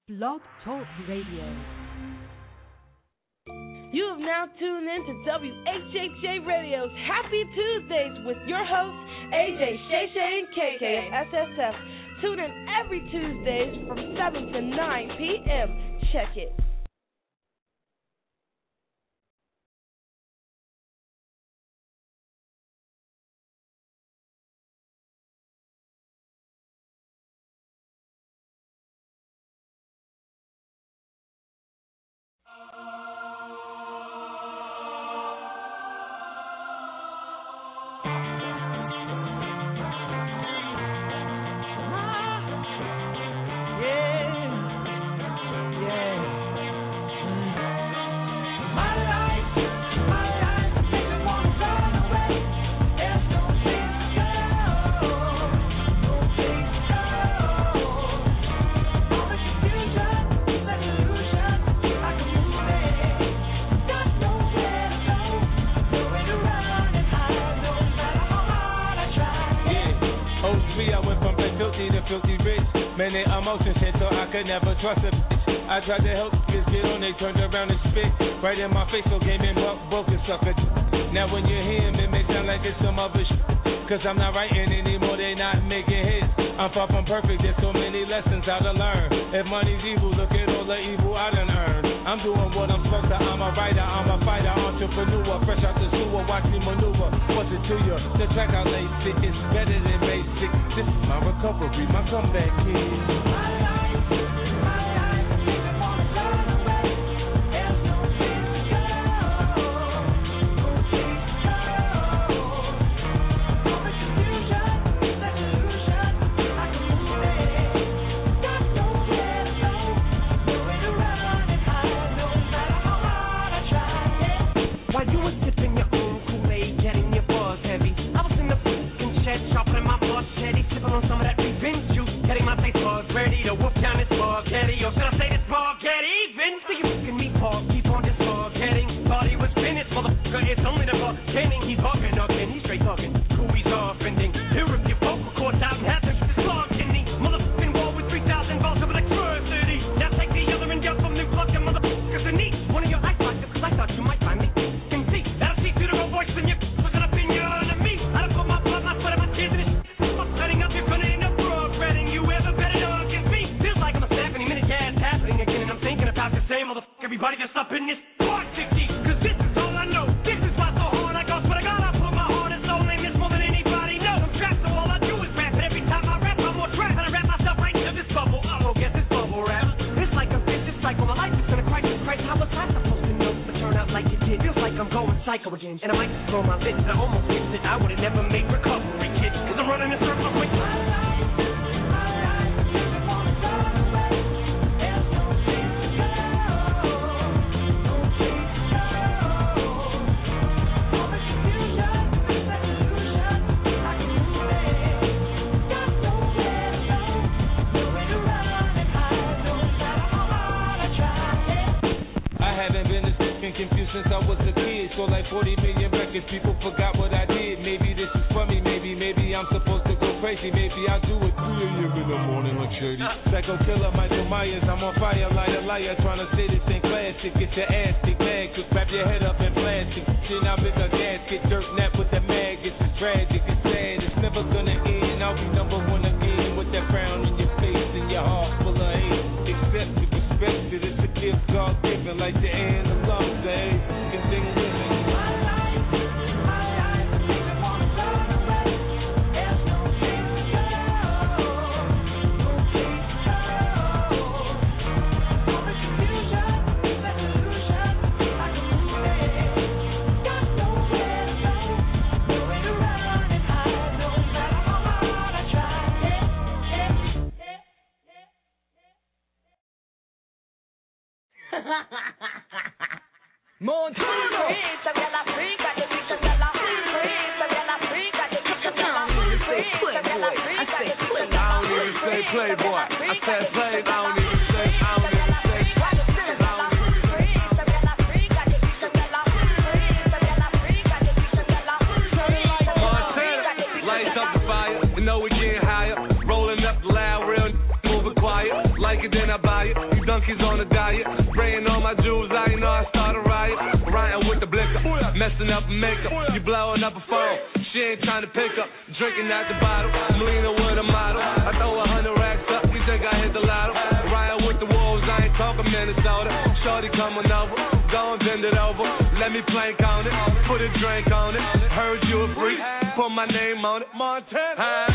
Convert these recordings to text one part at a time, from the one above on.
Blog Talk Radio. You have now tuned in to WHHJ Radio's Happy Tuesdays with your hosts, AJ, Shay Shay, and KK of SSF. Tune in every Tuesdays from 7 to 9 p.m. Check it. Many emotions hit so I could never trust a bitch. I tried to help kids get on, they turned around and spit right in my face, so game and broke and sucker. Now when you hear him, it may sound like it's some other shit. Cause I'm not writing anymore, they not making hits. I'm far from perfect, there's so many lessons I to learn. If money's evil, look at all the evil I done earned. I'm doing what I'm supposed to, I'm a writer, I'm a fighter, entrepreneur. Fresh out the sewer, watch me maneuver. What's it to you? The track I lace it is better than basic. This is my recovery, my comeback kid. Know we getting higher, rolling up loud, real moving quiet. Like it, then I buy it. Donkeys on a diet, spraying on my jewels, I know I start a riot. Riding with the blicker, messing up makeup. You blowing up a phone, she ain't trying to pick up. Drinking at the bottle, I'm leaning with a model. I throw 100 racks up, you think I hit the lotto. Riding with the wolves, I ain't talking Minnesota. Shorty coming over, go and bend it over. Let me plank on it, put a drink on it. Heard you a freak, put my name on it. Montana.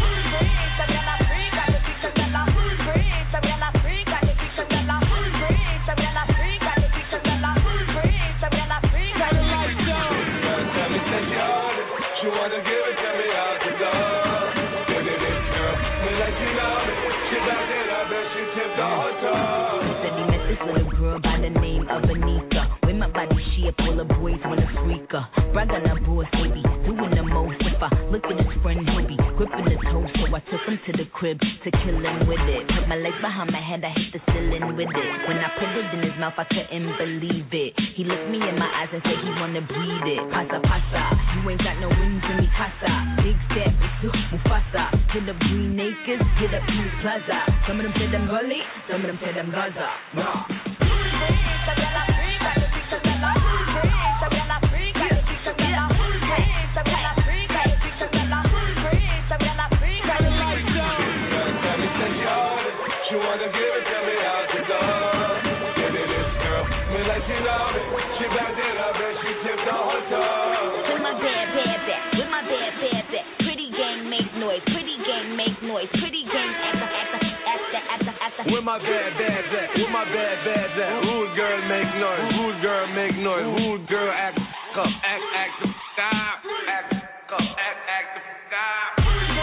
Said he met this little girl by the name of Anika. With my body shape, all the boys wanna freak her. Brag on her boss, baby, doing the most. If I look at his friend, he'll be gripping his toe. So I took him to the crib to kill him with it. Put my legs behind my head, I hit the ceiling with it. When I put it in his mouth, I couldn't believe it. He looked me in my eyes and said he wanna breathe it. Pasa, pasa, you ain't got no wings in me, casa. Big step, Mufasa. Hit up Green Acres, hit up East Plaza. Some of them say them gully, some of them say them Gaza. Nah. Where my bad bads at? Where my bad bads at? Rude girl make noise. Rude girl make noise. Rude girl act up. Act up. Stop. Act up. Act up. Stop.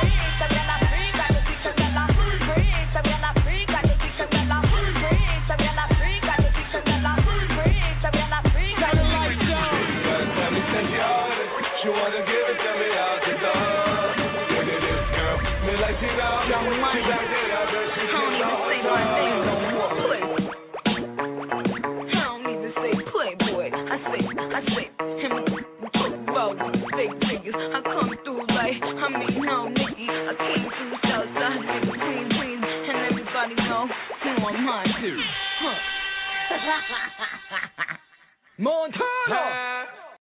Montana!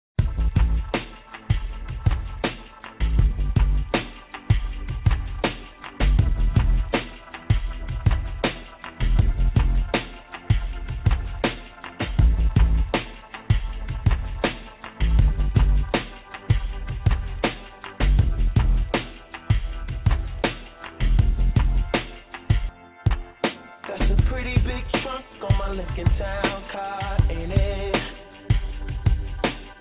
That's a pretty big trunk on my Lincoln Town car, ain't it?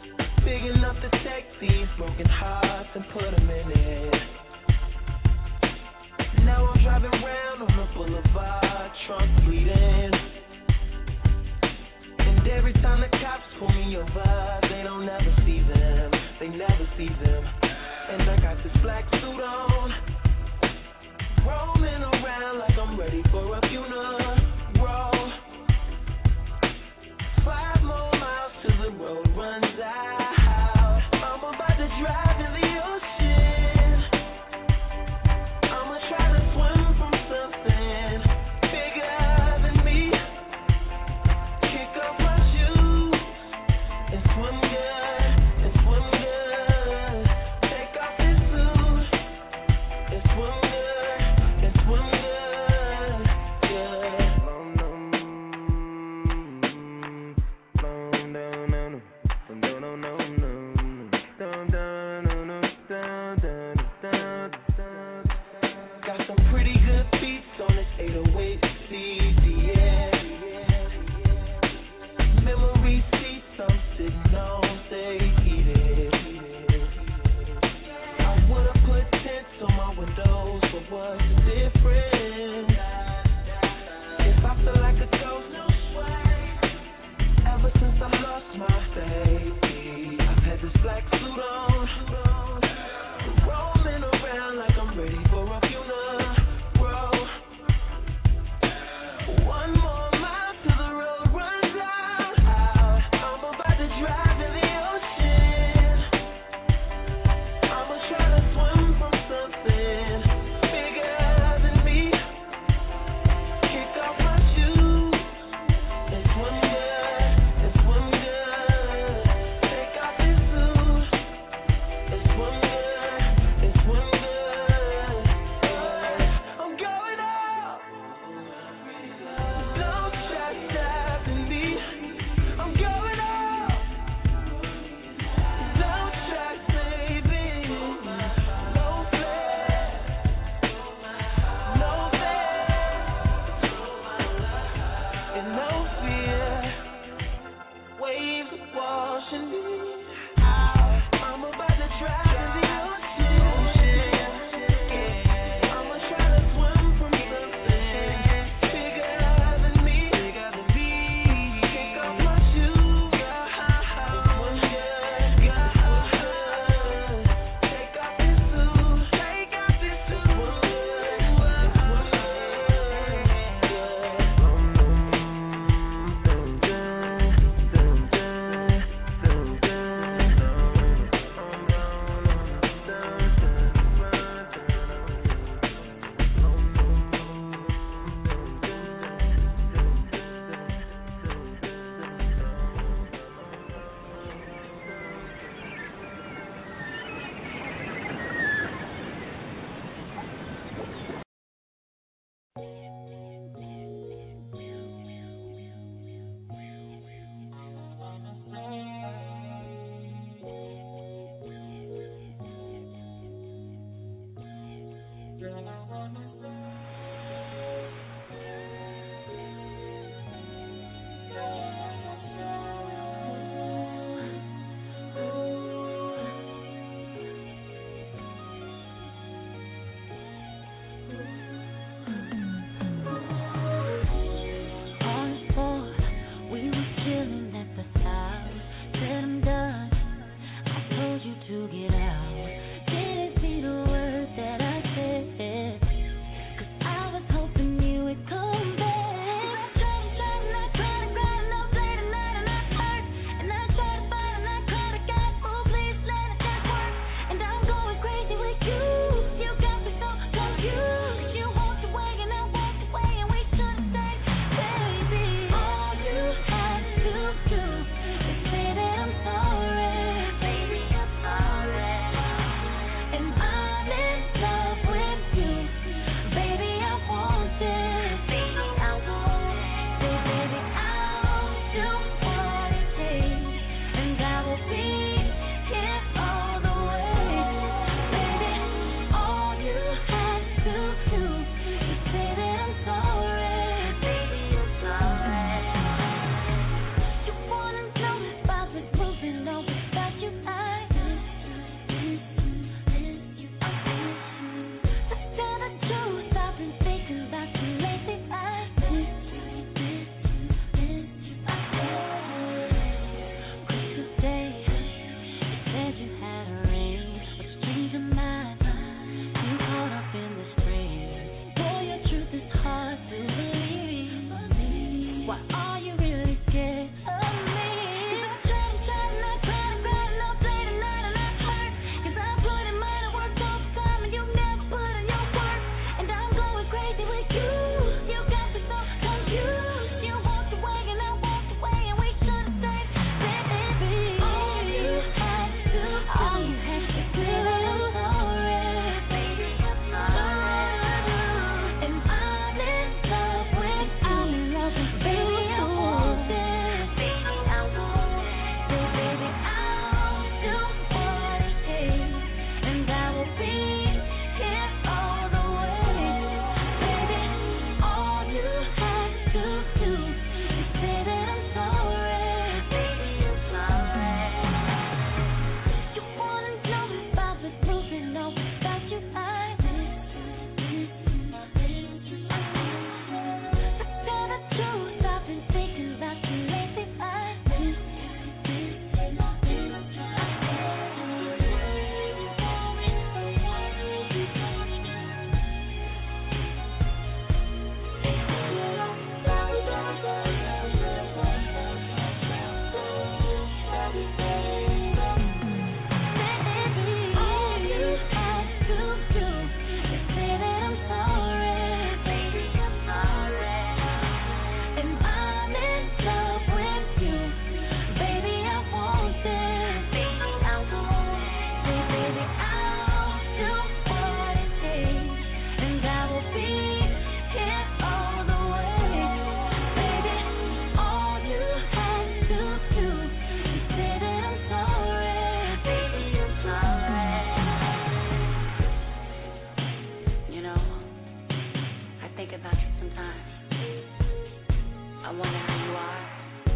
I wonder how you are.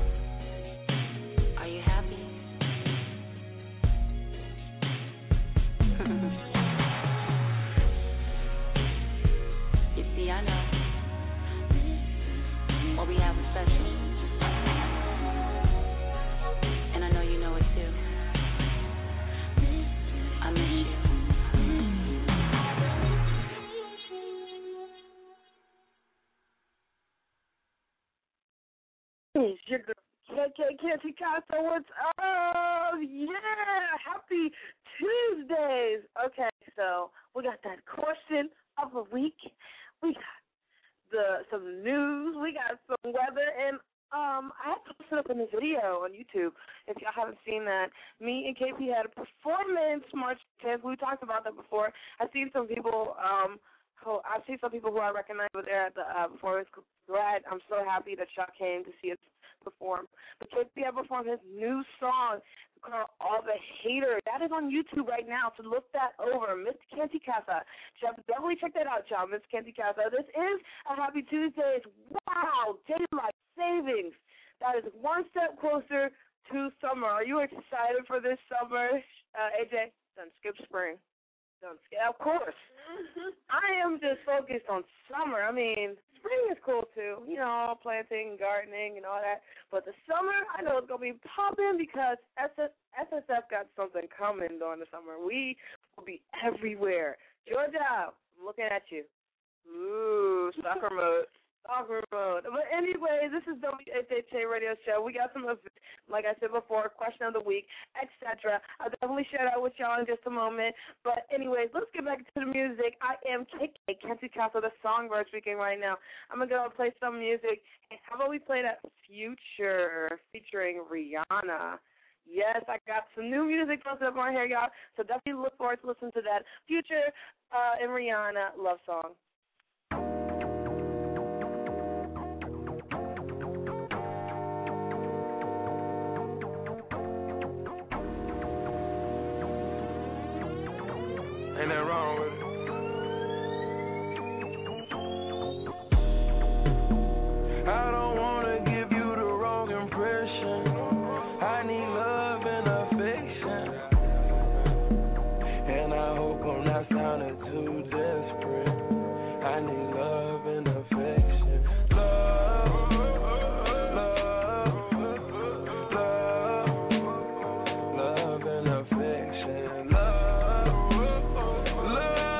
Are you happy? You see, I know what we have is special. And I know you know it too. I miss you. It's your girl, KK Canty Casa. What's up? Yeah, happy Tuesdays. Okay, so we got that question of the week. We got some news. We got some weather, and I posted up in the video on YouTube. If y'all haven't seen that, me and KP had a performance March 10th. We talked about that before. I've seen some people. I've seen some people who I recognize were there at the performance. Glad. I'm so happy that y'all came to see us perform. But KP had performed his new song called All the Haters. That is on YouTube right now, so look that over. Mr. Canty Casa. Y'all definitely check that out, y'all. Mr. Canty Casa. This is a Happy Tuesdays. Wow, daylight savings. That is one step closer to summer. Are you excited for this summer, AJ? Don't skip spring. Of course. I am just focused on summer. I mean, spring is cool too, you know, planting, gardening, and all that. But the summer, I know it's going to be popping because SSF got something coming during the summer. We will be everywhere. Georgia, I'm looking at you. Ooh, soccer mode. Soccer mode. But anyway, this is WHHA Radio Show. We got some, like I said before, question of the week, etc. I'll definitely share that with y'all in just a moment. But anyways, let's get back to the music. I am KK Canty Casa, the songbird speaking right now. I'm going to go play some music. And how about we play that Future featuring Rihanna? Yes, I got some new music posted up on here, y'all. So definitely look forward to listening to that Future and Rihanna love song. Ain't nothing wrong with it. I don't wanna give you the wrong impression. I need love and affection. And I hope I'm not sounding too desperate. I need love and affection. Love, love, love, love and affection. Love, love.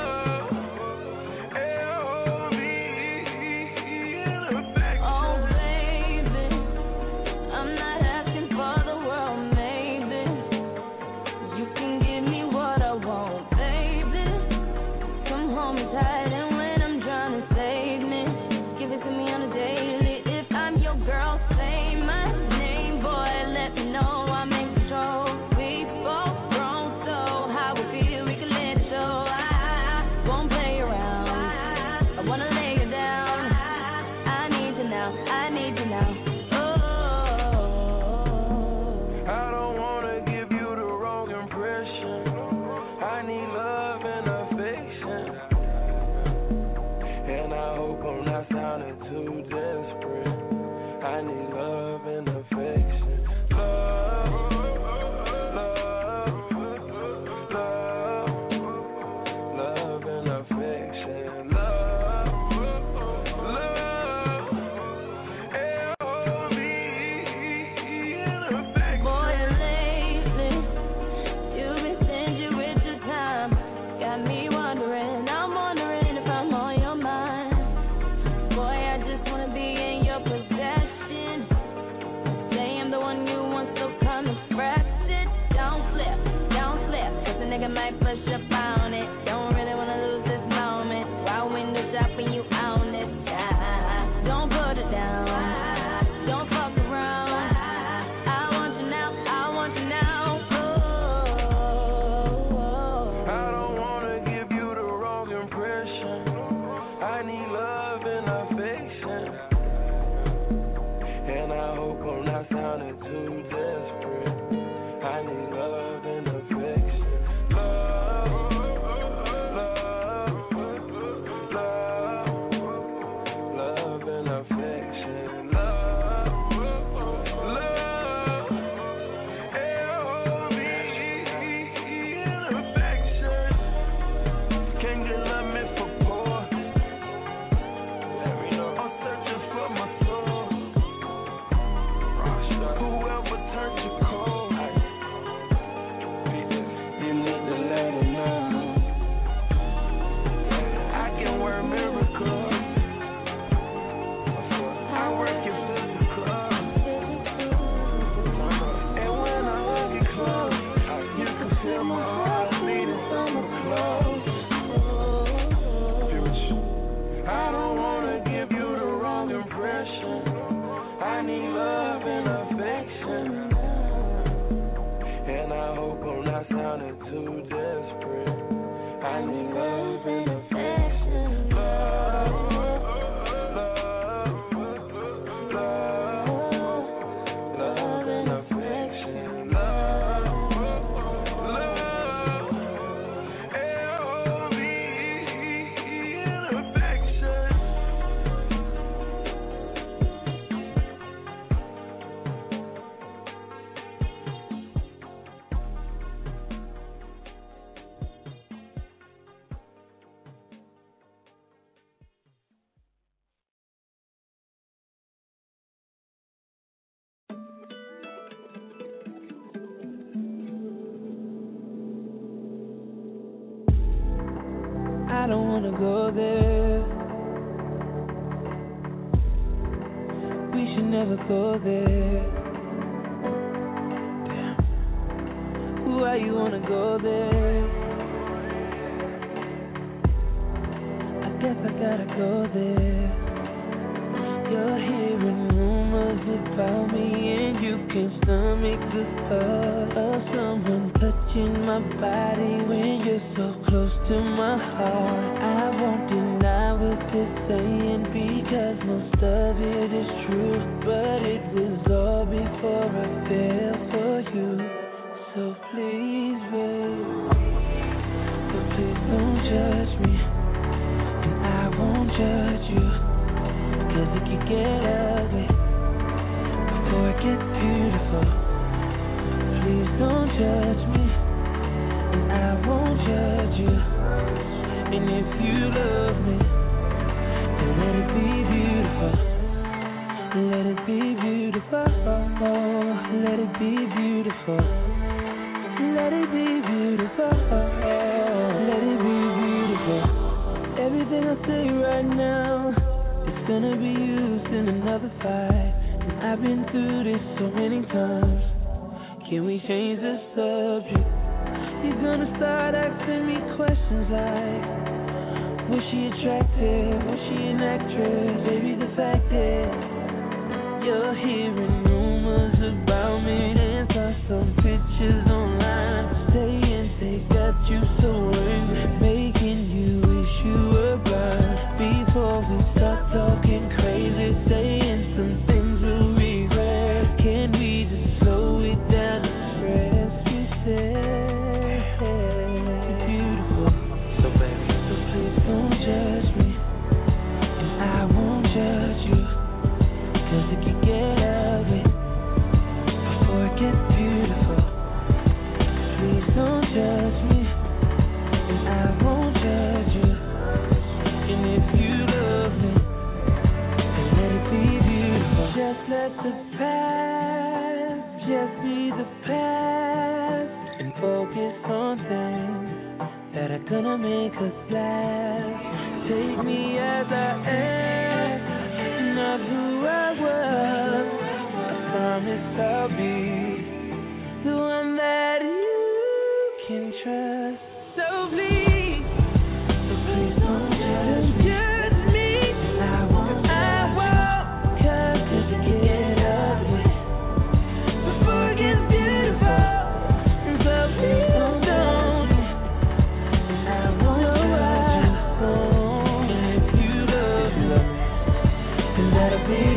I don't wanna go there. We should never go there. Damn. Why you wanna go there? I guess I gotta go there. You're hearing rumors about me, and you can't stomach the thought of someone touching my body when you're so close to my heart. I won't deny what they're saying because most of it is true, but it was all before I fell for you. So please, babe, so please don't judge me, and I won't judge you. Cause it can get ugly before it gets beautiful. Please don't judge me, and I won't judge you. And if you love me, then let it be beautiful. Let it be beautiful. Let it be beautiful. Let it be beautiful. Let it be beautiful. Everything I say right now, it's gonna be used in another fight. And I've been through this so many times. Can we change the subject? You're gonna start asking me questions like, was she attractive? Was she an actress? Baby, the fact is, you're hearing rumors about me. Then saw some pictures online saying they got you so angry, making you wish you were blind. Before we start talking crazy, saying some things we'll regret, can we just slow it down and stress? You said you're beautiful, so baby, so please don't judge me, and I won't judge you. Cause it can get ugly before it gets beautiful. Please don't judge me, and I won't judge you. And if you love me, then let it be beautiful. Just let the past just be the past, and focus on things that are gonna make us laugh. Take me as I am, not who I was. I promise I'll be the one that you can trust. So please don't judge me. I won't, cause it can get ugly before it gets beautiful. So please don't, and I won't judge you. And if you love me, then that'll be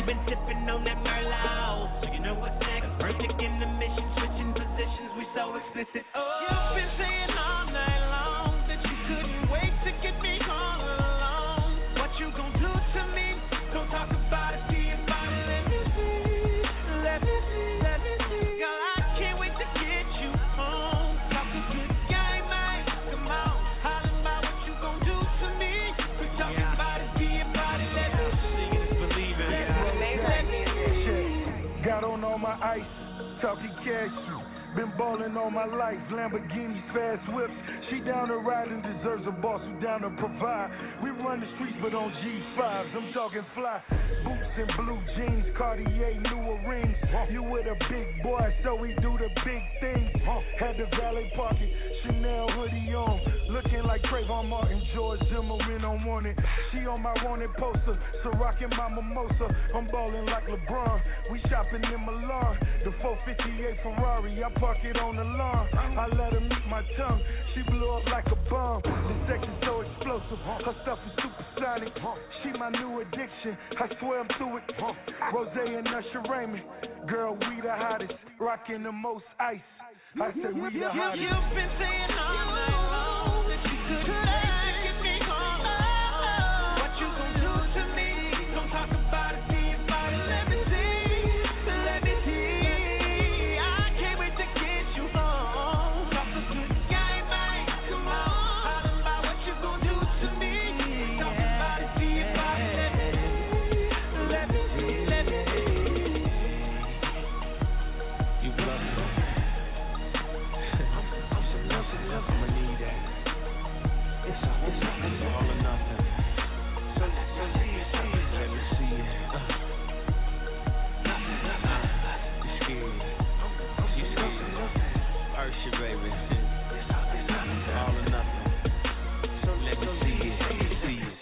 You've been sipping on that Merlot, so you know what's next. Perfect in the mission, switching positions, we so explicit. Oh, you've been saying all night long that you couldn't wait to get me all alone. What you gon' do to me? Don't talk about it, see about it. Let me see, let me see, let me see. Girl, I can't wait to get you home. Talk a good game, man. Come on, hollering about what you gon' do to me. We talking about it, see about it. Let me see, believe it. Got on all my ice, talking cash. Been ballin' all my life, Lamborghinis, fast whips. She down to ride and deserves a boss who down to provide. We run the streets but on G5s, I'm talking fly. Boots and blue jeans, Cartier, newer rings. You with a big boy, so we do the big things. Had the valet parking, Chanel hoodie on. Looking like Trayvon Martin, George Zimmerman on wanted. She on my wanted poster, so rockin' my mimosa. I'm ballin' like LeBron, we shopping in Milan. The 458 Ferrari, I park it on the lawn. I let her meet my tongue, she blew up like a bomb. The sex is so explosive, her stuff is supersonic. She my new addiction, I swear I'm through it. Rose and Usher Raymond, girl, we the hottest, rocking the most ice. I said we the hottest. You've been saying all night long that you couldn't wait to get me home. What you gon' do to me? Don't talk about it, see about it. Let me see, let me see. I can't wait to get you home. Talk a good game, man. Come on, hollering about what you gon' do to me. Talk about it, see about it. Let me see, let me see. You bluff me. I'ma need that. It's all or nothing. Let me see it. You scared? You scared? Ursha, baby. All or nothing. Let me see it. Let me see it.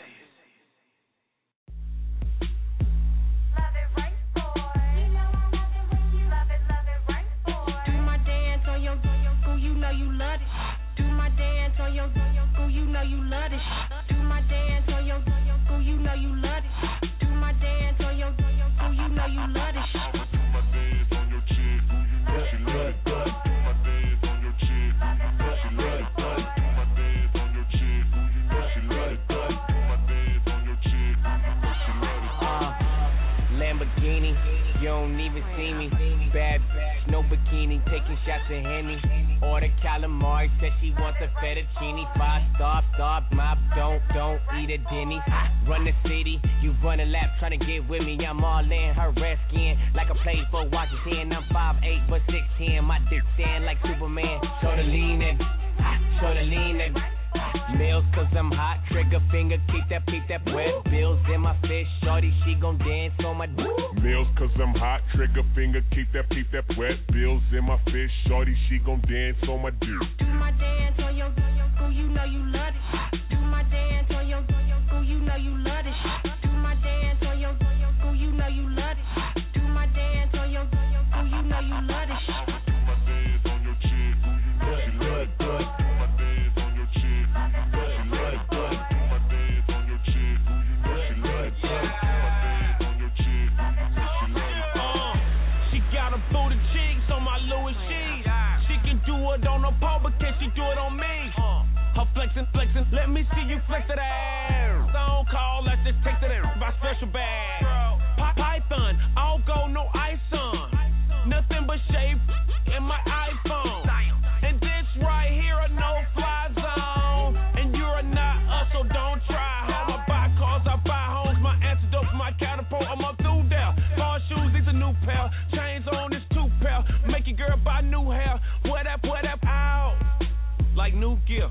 Love it right, boy. You know I love it when you love it right, boy. Do my dance on your school, you know you love it. Do my dance on your school, you know you love it. Do my dance on your school, you know you love it. Do my dance on your school, you know you love it. Do my dance on your chick, who you know she love it. Do my dance on your chick, who you know she love it. Do my dance on your chick, who you know she love it. Do my dance on your chick, who you know she love it. Lamborghini, you don't even see me. Bad bitch, no bikini, taking shots of Henny. Order calamari, said she wants a fettuccine. 5-star, stop, mop, don't eat at Denny's. Run the city, you run a lap, tryna get with me. I'm all in her red skin, like I played for Washington. I'm 5'8", but 6'10", my dick stand like Superman. Show the leanin', show the leanin'. Meals cause I'm hot, trigger finger, keep that wet. Bills in my fist, shorty, she gon' dance on my dick. Meals cause I'm hot, trigger finger, keep that wet. Bills in my fist, shorty, she gon' dance on my dick. Do my dance on your school, you know you love it. Do my dance on your school, you know you love it. Do my dance on your school, you know you love it. Do my dance on your school, you know you love it. Do my dance on your chick, who you know she love it. Do my dance on your chick, who you know she love it. Do my dance on your chick, who you know she love it. Do my dance on your chick, who you know she love it. She got a booty cheeks on my Louis sheets. She can do it on her pole, but can she do it on me? Her flexin', let me see you flex that ass. Don't call, let's just take that in my special bag. Python, all gold, no ice on. Nothing but shape in my iPhone. And this right here a no-fly zone. And you're not us, so don't try. How I buy cars, I buy homes. My antidote for my catapult, I'm up through there. Bar shoes, these a new pair. Chains on this 2-pair. Make your girl buy new hair. Wear that out. Like new gear.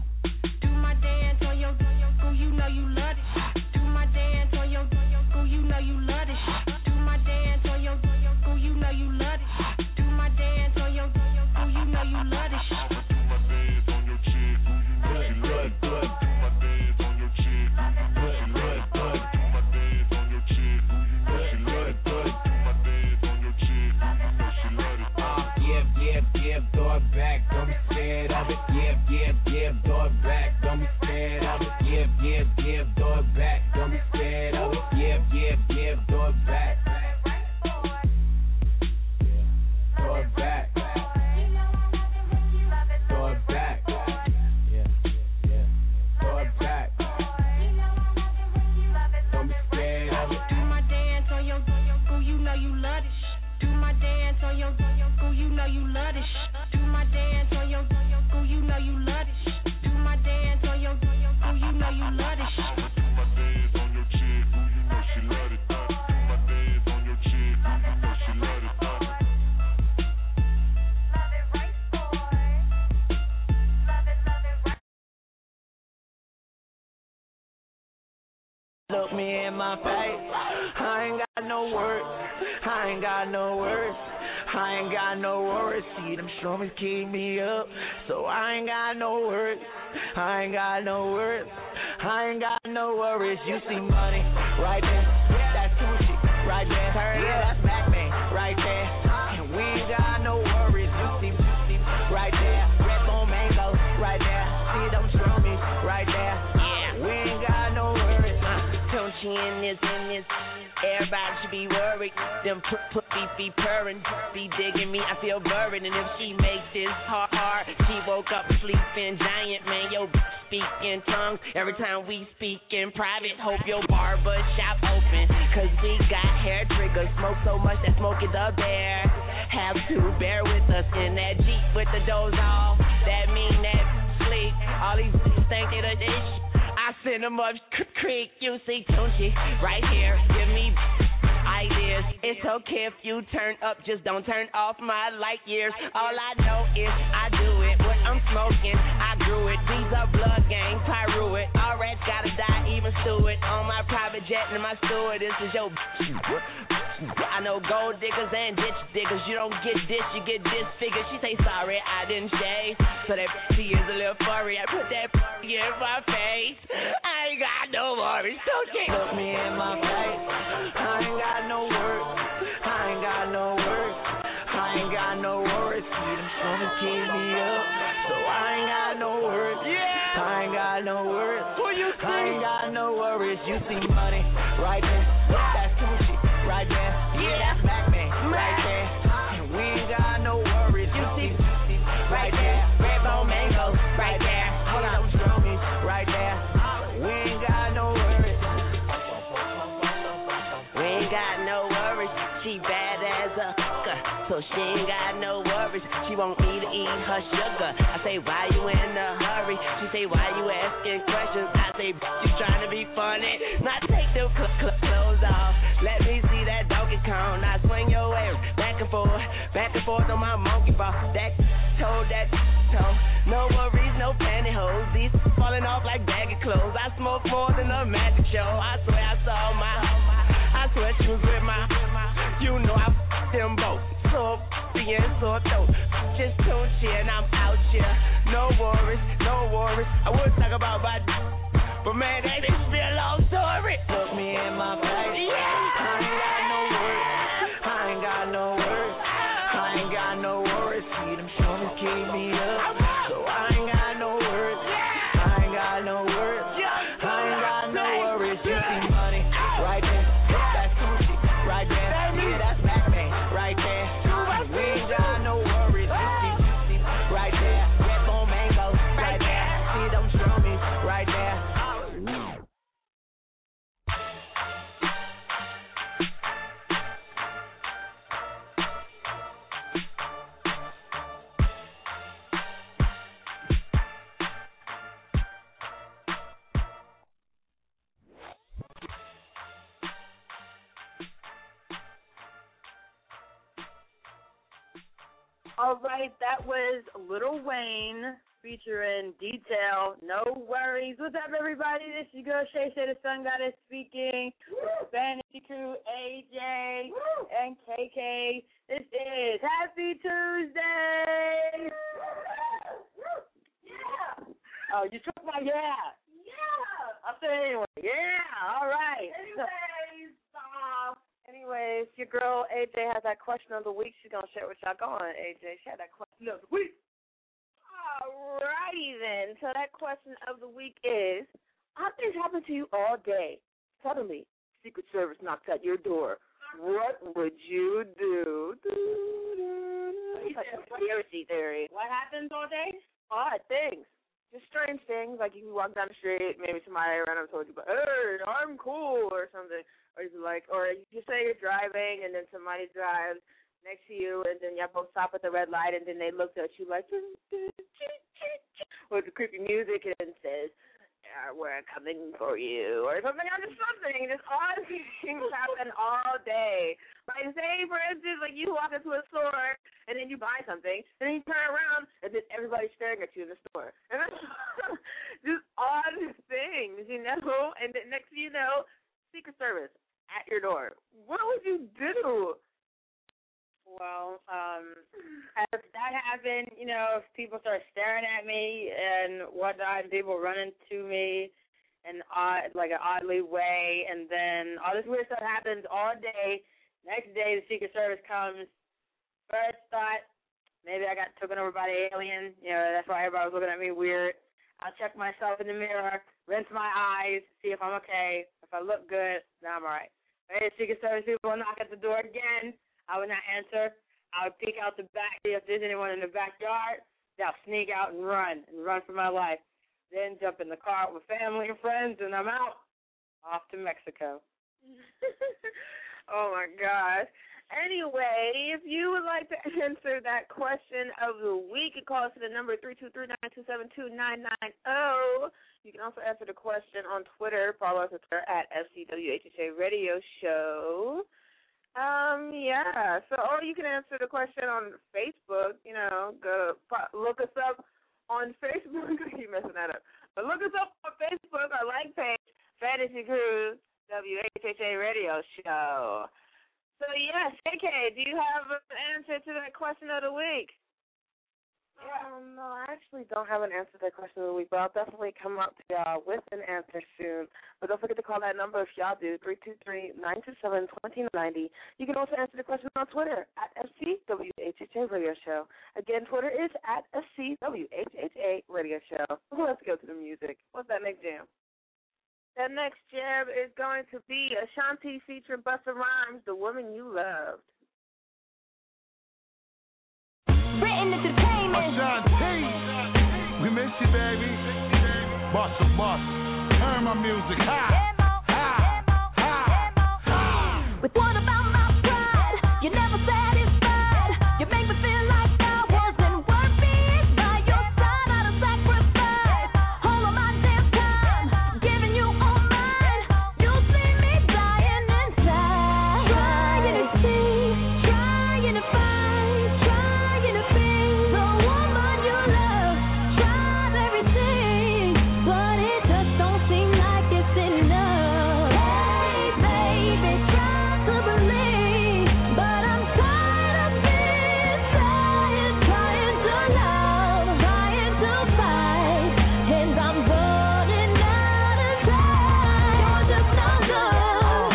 Do my dance on your school, you know you love it. Do my dance on your school, you know you love it. Do my dance on your school, you know you love it. Do my dance on your school, you know you love it. Do my dance on your chick, who you know she love it. Do my dance on your chick, who you know she love it. Do my dance on your chick, who you know she love it. Do my dance on your chick, who you know she love it. Yeah, throw it back, don't be scared of it. Yeah, Yeah, throw it back. Throw it back. Throw it back. Yeah. Throw it back. Don't be scared of it. Do my dance on your girl, you know you love this. Do my dance on your girl, you know you love this. Do my dance on your girl, you know you love this. Do my dance on your girl, you know you love this. Do my dance on your chick, who you know she love it. Do my dance on your chick, who you know she love it. Love it right, boy. Love it right. Look me in my face, I ain't got no words, I ain't got no words, I ain't got no worries. See them strummers keep me up, so I ain't got no words, I ain't got no words, I ain't got no worries. You see money right there, that's Tunechi right there, that's Mac-Man right there, and we ain't got no worries. You see right there, Redbone Mango right there, see them strummies right there, yeah, we ain't got no worries. Tunechi in this, everybody should be worried. Them put be purring, be digging me, I feel buried. And if she makes this hard, she woke up sleeping giant, man, yo, speak in tongues every time we speak in private. Hope your barber shop open, cause we got hair triggers, smoke so much that smoke is up there. Have to bear with us in that Jeep with the doors off, that mean that sleep. All these think they the dish, I send them up creek. You see Tunechi right here, give me ideas. It's okay if you turn up, just don't turn off my light years. All I know is I do it. What I'm smoking, I grew it. These are blood gangs, Pyro it. All rats gotta die, even stew it. On my private jet and my steward, this is your I know gold diggers and ditch diggers. You don't get this, you get disfigured. She say sorry, I didn't shave, so that she is a little furry. I put that in my face. I ain't got no worries. Look me in my face, I ain't got no words, I ain't got no words, I ain't got no worries. See them strummers keep me up, so I ain't got no words, I ain't got no words, I ain't got no worries. You see money right there, that's Tunechi right there, yeah, that's Mac-Man right there, and we ain't got no worries. You see right there, Redbone Mango right there, hold on, strummies right there, we ain't got no worries. We ain't got no worries. She bad as a hooker, so she ain't got no worries. She want me to eat her sugar. I say, why you in a hurry? She say, why you asking questions? I say, you trying to be funny? Now take them clothes off. Let me see that Donkey Kong. Now swing your way back and forth on my monkey ball. That toe. No worries, no pantyhose. These falling off like baggy clothes. I smoke more than a magic show. I swear I saw I swear she was with my, you know I them both. So being so dope. Just Tunechi and I'm out here. No worries. I would talk about my, but man, that should be a long story. Look me in my face. I ain't got no words. I ain't got no words. I ain't got no worries. See them strummers keep me up, so I ain't got no words. I ain't got no words. I ain't got no worries. You see money right there, that's Tunechi right there, yeah, that's Mac-Man right there. We ain't got no worries. You see right there, Redbone Mango right there, see them strummies right there. All right, that was Lil Wayne featuring Detail. No worries. What's up, everybody? This is your girl Shay Shay, the Sun Goddess speaking. Fantasy Crew, AJ, and KK. This is Happy Tuesday. Yeah. Oh, you took my yeah. Yeah. I'll say anyway. Yeah. All right. Anyways, your girl AJ has that question of the week. She's going to share with y'all. Go on, AJ. Share that question of the week. All righty then. So that question of the week is, how things happen to you all day? Suddenly, Secret Service knocks at your door. What would you do? Conspiracy theory. What happens all day? Odd things. Just strange things, like you walk down the street, maybe somebody random told you, hey, I'm cool, or something. Or you say you're driving, and then somebody drives next to you, and then you both stop at the red light, and then they look at you like, with the creepy music, and it says, we're coming for you, or something. Just odd things happen all day. Like, say, for instance, like you walk into a store, and then you buy something, and then you turn around, and then everybody's staring at you in the store. And that's just odd things, you know? And then next thing you know, Secret Service at your door. What would you do? Well, if that happened, you know, if people start staring at me and whatnot, people running to me in an oddly way, and then all this weird stuff happens all day. Next day, the Secret Service comes. First thought, maybe I got taken over by the alien. You know, that's why everybody was looking at me weird. I'll check myself in the mirror, rinse my eyes, see if I'm okay. If I look good, then I'm all right. Hey, Secret Service people will knock at the door again. I would not answer. I would peek out the back, see if there's anyone in the backyard. Then I'll sneak out and run for my life. Then jump in the car with family and friends, and I'm out, off to Mexico. Oh, my gosh. Anyway, if you would like to answer that question of the week, you call us to the number 323-927-2990. You can also answer the question on Twitter. Follow us on Twitter at FCWHHA Radio Show. Yeah. So, or you can answer the question on Facebook. You know, go look us up on Facebook. I keep messing that up. But look us up on Facebook, our like page, Fantasy Cruise WHHA Radio Show. So, yes, KK, do you have an answer to that question of the week? No, I actually don't have an answer to that question of the week, but I'll definitely come up to y'all with an answer soon. But don't forget to call that number if y'all do, 323-927-2090. You can also answer the question on Twitter at FCWHHA Radio Show. Again, Twitter is at FCWHHA Radio Show. Let's go to the music. What's that next jam? That next jam is going to be Ashanti featuring Busta Rhymes, The Woman You Loved. Written entertainment. Ashanti, we miss you, baby. Busta, turn my music high. With what about my pride? You're never satisfied. You make me feel like I wasn't worth it. By your side, I'd have sacrificed all of my damn time, giving you all mine. You see me dying inside, trying to see, trying to find, trying to be the woman you love. Tried everything, but it just don't seem like it's enough. Hey, baby, try to believe, but I'm tired of being trying to love, trying to fight, and I'm running out of time. You're just no good.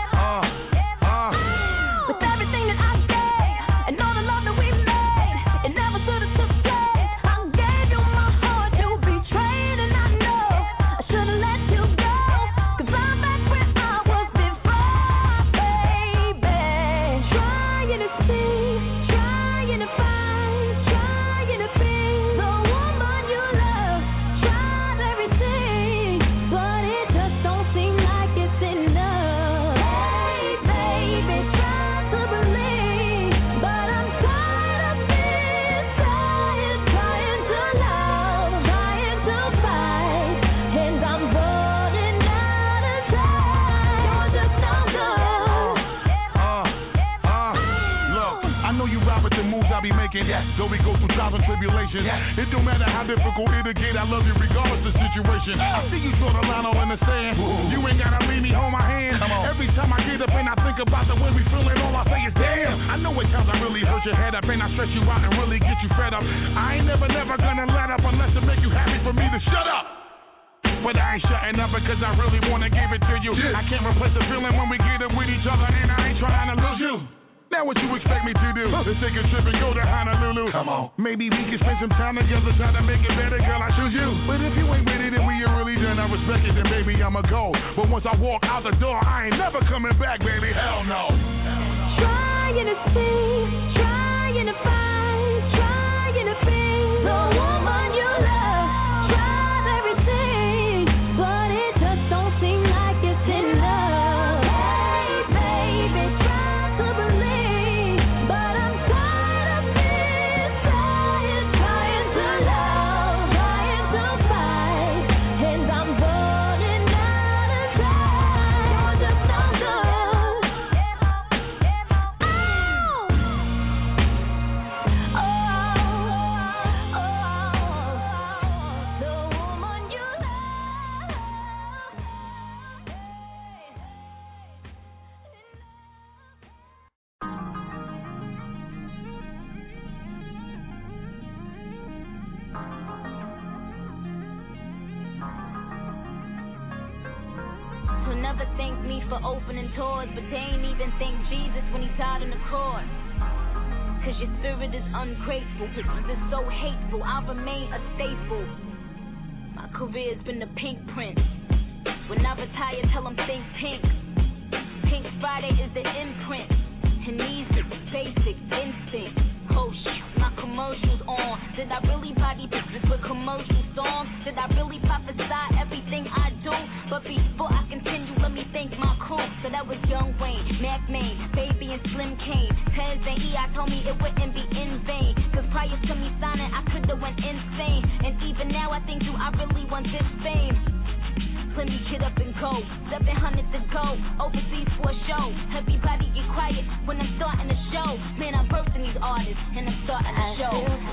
With everything that I gave, and all the love that we made, it never should have took place. I gave you my heart, you betrayed, and I know I should have let you go. 'Cause I'm back where I was before, baby. Trying to see, trying to find, trying to be the woman you love. Tried everything, but it just don't seem like it's enough. Hey, baby, try to believe, but I'm tired of being trying to love, trying to fight, and I'm running out of time. You're just no good. Look, I know you rap with the moves I be making. Though we go through trials and tribulations. It don't matter how difficult it'll get, I love you regardless of the situation. I see you draw the line on in the sand. You ain't gotta leave me, hold my hand. Every time I get up and I think about the way we feeling, all I say is damn. I know at times I really hurt your head up and I stress you out and really get you fed up. I ain't never gonna let up unless it make you happy for me to shut up. But I ain't shutting up because I really wanna give it to you. I can't replace the feeling when we get it with each other, and I ain't trying to lose you. Now Now what you expect me to do? Let's take a trip and go to Honolulu. Come on. Maybe we can spend some time together trying to make it better, girl, I choose you. But if you ain't with it and we ain't really done, I respect it, then baby, I'ma go. But once I walk out the door, I ain't never coming back, baby, hell no. Trying to see, trying to find, trying to be the woman you love. Tried everything, but it just don't seem like it's enough. Hey, baby, try to believe, but I'm tired of this. Trying to love, trying to fight, and I'm running out of time. You're just no good. He'll never thank me for opening doors, but they ain't even thank Jesus when he died on the cross. Cause your spirit is ungrateful, cause it's so hateful, I'll remain a staple. My career's been the pink print. When I retire, tell them think pink. Pink Friday is the imprint. And these are basic instinct. Oh shit, my commercial's on. Did I really body bitches with commercial songs? Did I really prophesy everything I do? But before I continue, let me thank my crew. So that was Young Wayne, Mac Main, Baby and Slim Kane. Tez and E.I. told me it wouldn't be in vain. Cause prior to me signing, I could've went insane. And even now I think I really want this fame. Let me get up and go, 700 to go, overseas for a show. Everybody get quiet when I'm starting the show. Man, I'm bursting these artists and I'm starting the show.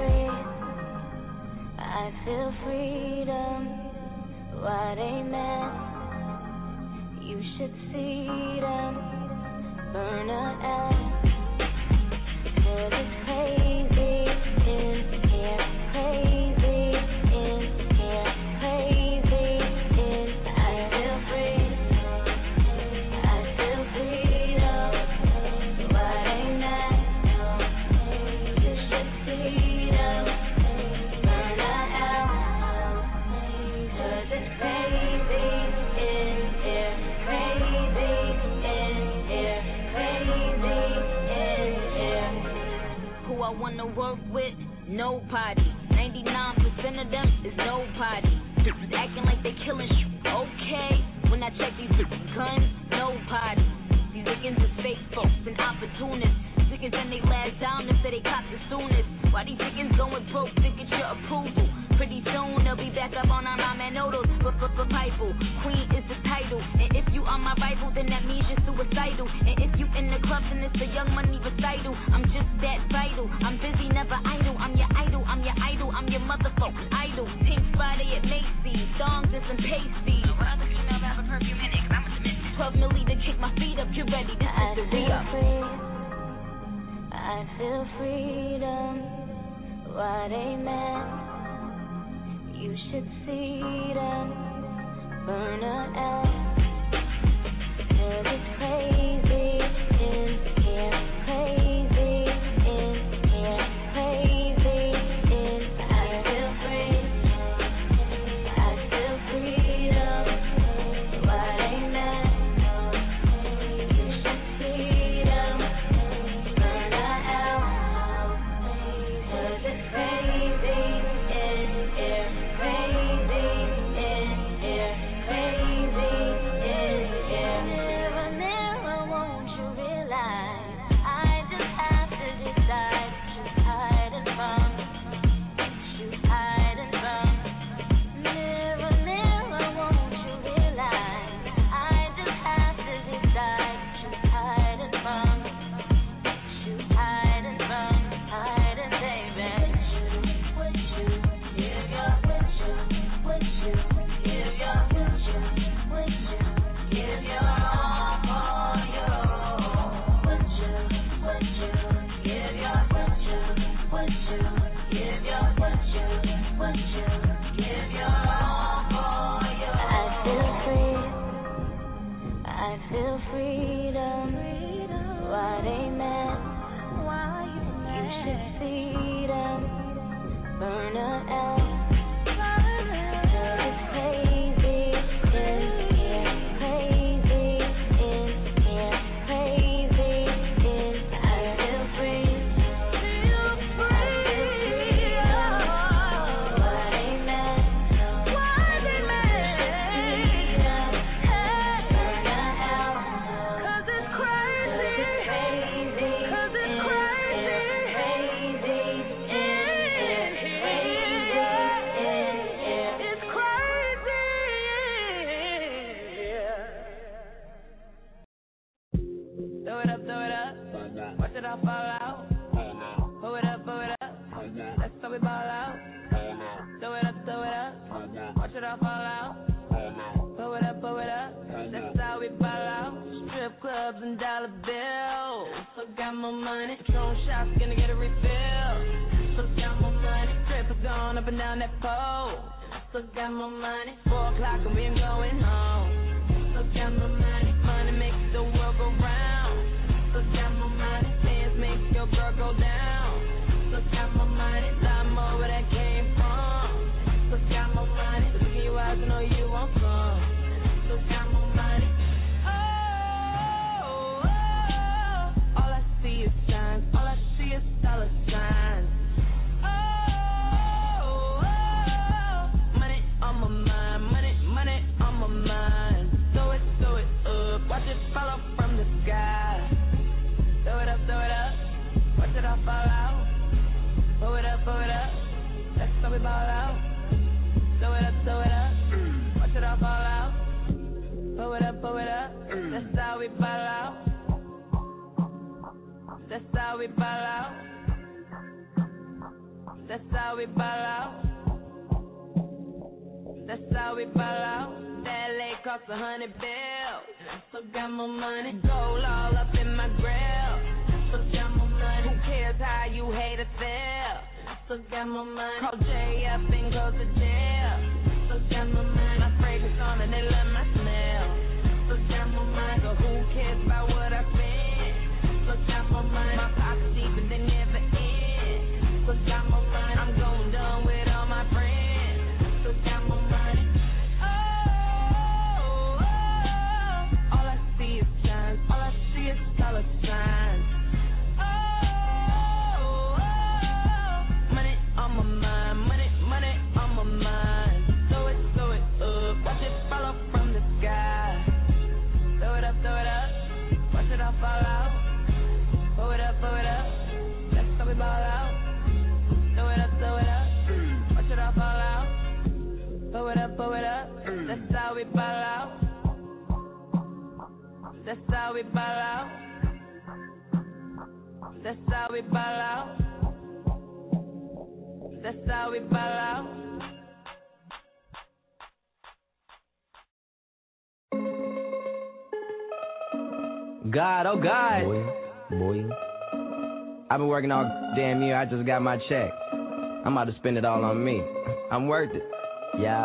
I feel freedom, what amen. You should see them burn out. Cause it's crazy in here, crazy in here, crazy in. I feel free, I feel freedom, what amen. You should see them burn out. Cause it's crazy in here, crazy in here, crazy in here. Who I wanna work with? Nobody. 99% of them is nobody. Acting like they killing okay. When I check these guns, nobody. These niggas is fake folks and opportunists. Niggas and they last down and say they cop the soonest. Why these niggas going broke to get your approval? Pretty soon they'll be back up on our ramen noodles. Bible, Queen is the title. And if you are my Bible, then that means you're suicidal. And if you in the club, then it's a Young Money recital. I'm just that vital. I'm busy, never idle. I'm your idol, I'm your idol, I'm your motherfucking idol. Pink Friday at Macy's, songs and some pasties. What other females have a perfume in it? 'Cause I'm a submit. 12 milli to kick my feet up. You ready? This is the re-up. I feel freedom, what amen. You should see them burn out. Cause it's crazy in here, crazy in here, crazy in. I feel free, I feel freedom, what amen. You should see them burn out. Cause it's crazy in here, crazy in here, crazy in here. Never all fall out. Pull it up, that's how we ball out. Throw it up, watch it all fall out. Pull it up, that's how we ball out. Strip clubs and dollar bills. So got my money, Patron shots, gonna get a refill. So got my money, trippers gone up and down that pole. So got my money, 4 o'clock and we ain't going home. So got my money, money makes the world go round. So got my money, dance makes your girl go down. So got my money, lot more where that came from. So got my money, look in your eyes, I know you want some. So got my money. All I see is signs, all I see is dollar signs. Money on my mind, money on my mind. Throw it up, watch it fall up from the sky. Throw it up, watch it all fall out. Pull it up, that's how we ball out. Throw it up, watch it all fall out. Pull it up, that's how we ball out. That's how we ball out. That's how we ball out. That's how we ball out. That LA cost $100 bills. So got my money, gold all up in my grill. So got my money, who cares how you hate or feel? So got my money, call Jay up and go to jail. So got my money, my fragrance on and they love my smell. So got my money, so who cares about what I spend? So got my money, my pockets deep and they never end. So got my money, I'm going done with all my friends. So got my money. All I see is signs, all I see is dollar signs. Money on my mind, money on my mind. Throw it up, watch it fall up from the sky. Throw it up, watch it all fall out. Pull it up, that's how we ball out. Throw it up, watch it all fall out. Pull it up, that's how we ball out. That's how we ball out. That's how we ball out. That's how we ball out. God, oh God. Boy. I've been working all damn year. I just got my check. I'm about to spend it all on me. I'm worth it. Yeah.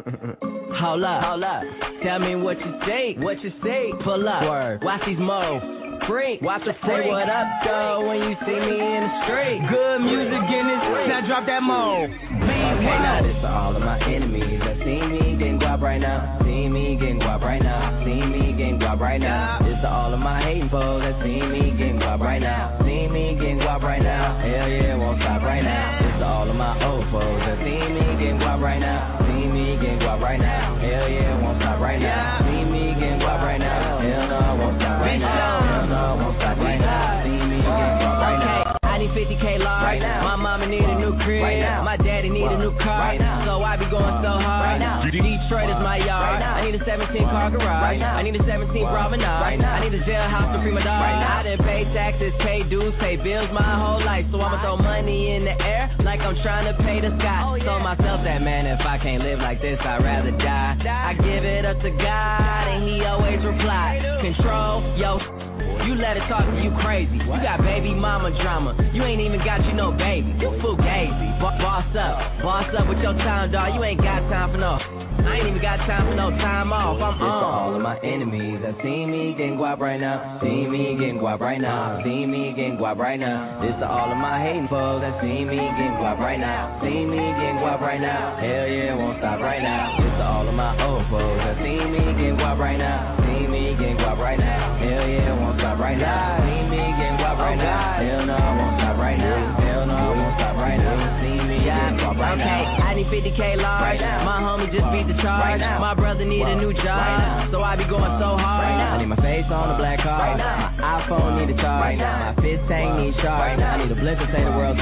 Hold up. Tell me what you say. Pull up. Word. Watch these moves. Freak. Watch the freak. Say what up, though, when you see me in the street. Good music in this. Now drop that mode. Okay, now this for all of my enemies that see me getting guap right now. See me getting guap right now. See me getting guap right now. This to all of my hating foes that see me getting guap right now. See me getting guap right now. Hell yeah, won't stop right now. This to all of my old foes that see me getting guap right now. See me getting guap right now. Hell yeah, won't stop right now. See me getting guap right now. Hell no, won't stop right now. Hell no, won't stop right now. See me getting guap right now. I need 50K large. Right now. My mama need a new crib. Right now. My daddy need a new car. Right now. So I be going so hard. Right now. Detroit is my yard. Right now. I need a 17-car garage. Right now. I need a 17 promenade. Right now. I need a jailhouse to free my dog. Right now. I done pay taxes, pay dues, pay bills my whole life. So I'ma throw money in the air like I'm trying to pay the sky. Oh, yeah. Told myself that, man, if I can't live like this, I'd rather die. I give it up to God and he always replies. Control, yo. You let it talk to you crazy. You got baby mama drama. You ain't even got you no baby. You fugazi. Boss up with your time, dog. You ain't got time for no. I ain't even got time for no time off. I'm on. This for all of my enemies that see me getting guap right now. See me getting guap right now. See me getting guap right now. This to all of my hating foes that see me getting guap right now. See me getting guap right now. Hell yeah, won't stop right now. This to all of my old foes that see me getting guap right now. See me getting guap right now. Hell yeah, won't stop right now. See me getting guap right now. Hell no, won't stop right now. Hell no, won't stop right now. See me getting guap right now. I need 50K large. My homie just beat the charge. My brother need a new job, so I be going so hard. I need my face on the black card. My iPhone need a charge. My fist tank need charge. I need a blitz to say the world's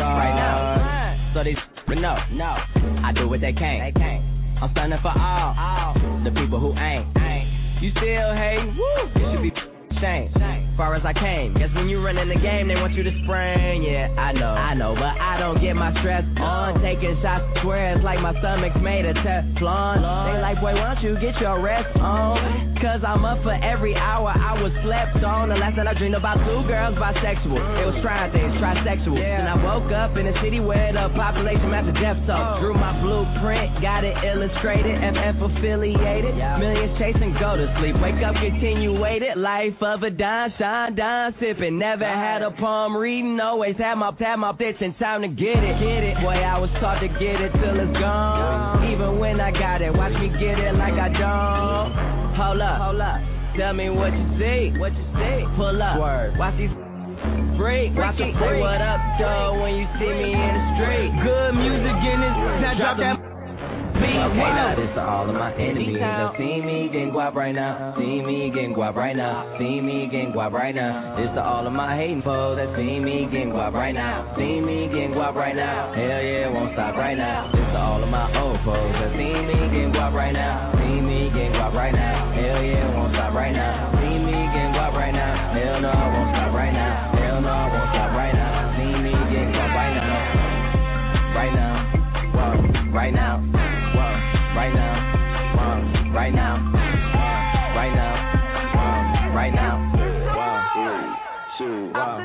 hard. So these no, I do what they can't. I'm standing for all the people who ain't. You still hating? You should be shame. Far as I came, guess when you run in the game, they want you to spring. Yeah, I know, but I don't get my stress on. Taking shots, swear it's like my stomach's made of Teflon. They like, boy, why don't you get your rest on? Cause I'm up for every hour I was slept on. The last night I dreamed about 2 girls bisexual. It was trying things, trisexual. Then I woke up in a city where the population matched the death toll. Drew my blueprint, got it illustrated, FF affiliated. Millions chasing, go to sleep, wake up, continue waited. Life of a dime, shine, dime, sipping. Never had a palm reading, always had my bitch and time to get it. Boy, I was taught to get it till it's gone. Even when I got it, watch me get it like I don't. Hold up, tell me what you see. Pull up, watch these freak. Watch them say what up, though, when you see me in the street. Good music in this, now drop that. Okay, now this to all of my enemies that see me getting guap right now. See me getting guap right now. See me getting guap right now. This to all of my hating foes that see me getting guap right now. See me getting guap right now. Hell yeah, won't stop right now. This to all of my old foes that see me getting guap right now. See me getting guap right now. Hell yeah, won't stop right now. See me getting guap right now. Hell no, I won't stop right now. Hell no, I won't stop right now. See me getting guap right now. Right now, whoa, right now. Right now, right now, right now, right now, 1, 2, 1.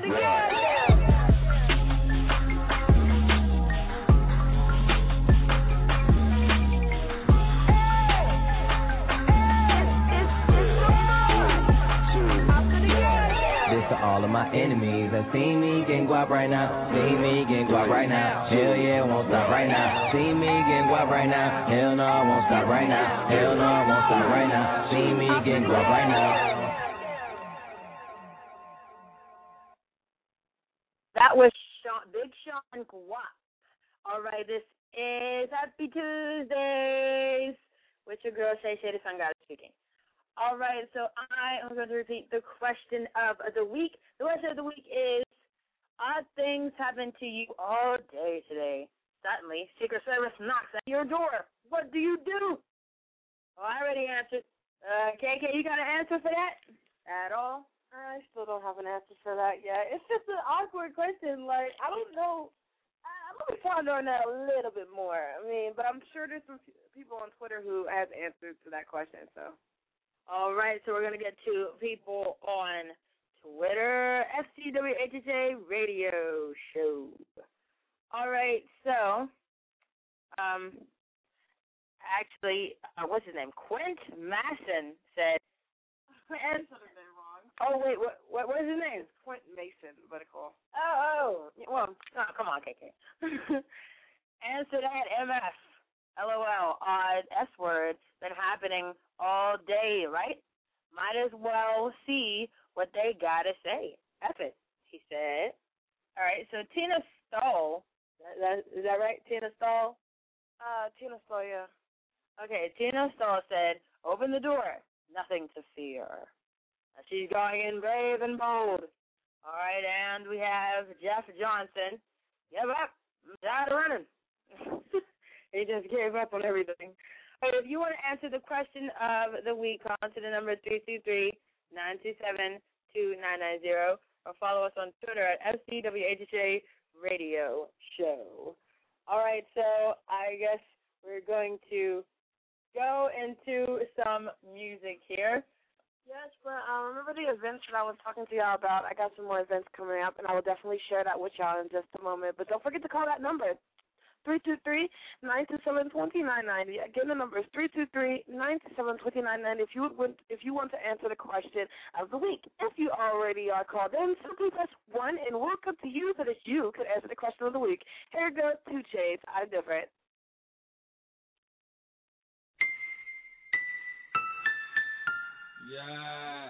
To all of my enemies that see me getting guap right now. See me getting guap right now. Hell yeah, won't stop right now. See me getting guap right now. Hell no, I won't stop right now. Hell no, I won't stop right now. See me getting guap right now. That was Big Sean Guap. All right, this is Happy Tuesdays with your girl Shay Shay the Sun Goddess speaking. All right, so I am going to repeat the question of the week. The question of the week is, odd things happen to you all day today. Suddenly, Secret Service knocks at your door. What do you do? Well, I already answered. KK, you got an answer for that? At all? I still don't have an answer for that yet. It's just an awkward question. Like, I don't know. I'm going to ponder on that a little bit more. I mean, but I'm sure there's some people on Twitter who have answers to that question, so. All right, so we're going to get to people on Twitter, FCWHHA Radio Show. All right, so, actually, what's his name? Quint Masson said. My answer is wrong. Oh, wait, what is his name? Quint Mason, but it's cool. Oh, well, come on, KK. Answer that, MF. LOL, odd S-word been happening all day, right? Might as well see what they gotta say. F it, he said. All right, so Tina Stahl, is that right, Tina Stahl? Tina Stahl, yeah. Okay, Tina Stahl said, open the door, nothing to fear. She's going in brave and bold. All right, and we have Jeff Johnson. Give up, I'm tired of running. He just gave up on everything. All right, if you want to answer the question of the week, call to the number 323-927-2990 or follow us on Twitter at FCWHHA Radio Show. All right, so I guess we're going to go into some music here. Yes, but remember the events that I was talking to y'all about? I got some more events coming up, and I will definitely share that with y'all in just a moment. But don't forget to call that number. 323-927-2990. Again, the number is 323-927-2990 if you want to answer the question of the week. If you already are called in, simply press 1 and we'll come to you so that you could answer the question of the week. Here goes 2 Chainz. I'm different. Yeah.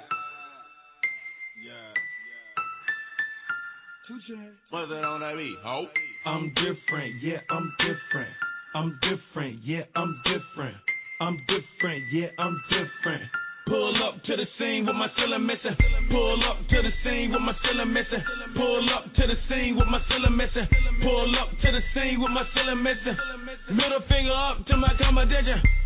2 Chainz. What's that on that beat, ho? I'm different, yeah, I'm different. I'm different, yeah, I'm different. I'm different, yeah, I'm different. Pull up to the scene with my ceiling missing. Pull up to the scene with my ceiling missing. Pull up to the scene with my ceiling missing. Pull up to the scene with my ceiling missing. Middle finger up to my competition.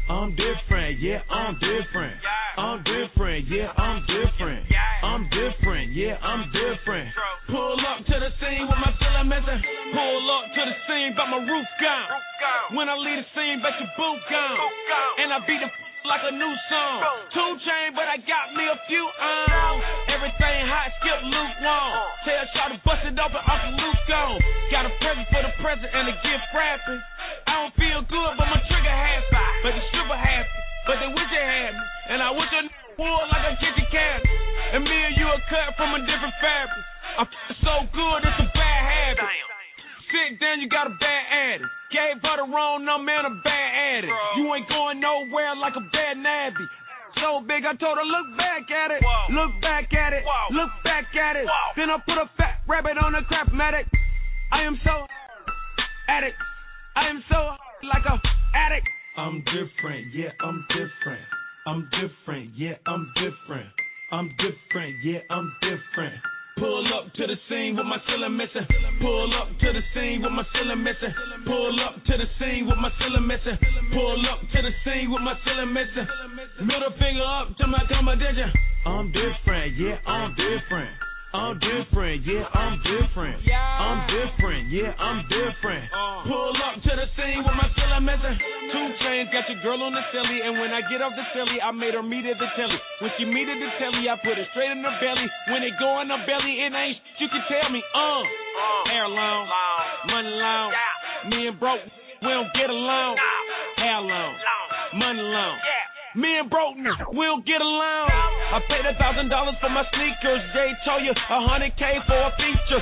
I'm different, yeah, I'm different. I'm different, yeah, I'm different. I'm different, yeah, I'm different. Pull up to the scene with my ceiling missing. Pull up to the scene, but my roof gone. When I leave the scene, bet your boot gone. And I beat the like a new song. 2 Chainz, but I got me a few everything hot, skip lukewarm. Tell y'all to bust it open, Uncle Luke gone. Got a present for the present and a gift wrapping. I don't feel good, but my trigger happy. But the stripper happy, but they wish they had me. And I wish I would like a kitchen cabinet. And me and you are cut from a different fabric. I'm so good, it's a bad habit. Sit down, you got a bad addict. Gave her the wrong number and a bad addict. You ain't going nowhere like a bad nabby. So big, I told her, look back at it. Look back at it. Look back at it. Then I put a fat rabbit on a crap-matic. I am so addict. I am so like a addict. I'm different, yeah, I'm different. I'm different, yeah, I'm different. I'm different, yeah, I'm different. Pull up to the scene with my ceiling missing. Pull up to the scene with my ceiling missing. Pull up to the scene with my ceiling missing. Pull up to the scene with my ceiling missing. Middle finger up to my competition. I'm different, yeah, I'm different. I'm different, yeah, I'm different. I'm different, yeah, I'm different. Pull up to the scene with my ceiling missing. 2 Chainz got your girl on the silly, and when I get off the silly, I made her meet at the telly. When she meet at the telly, I put it straight in her belly. When it go in her belly, it ain't you can tell me, hair long, money long. Me and broke, we don't get along. Hair long, money long. Me and broke, we don't get along. I paid $1,000 for my sneakers. Jay told you $100K for a feature.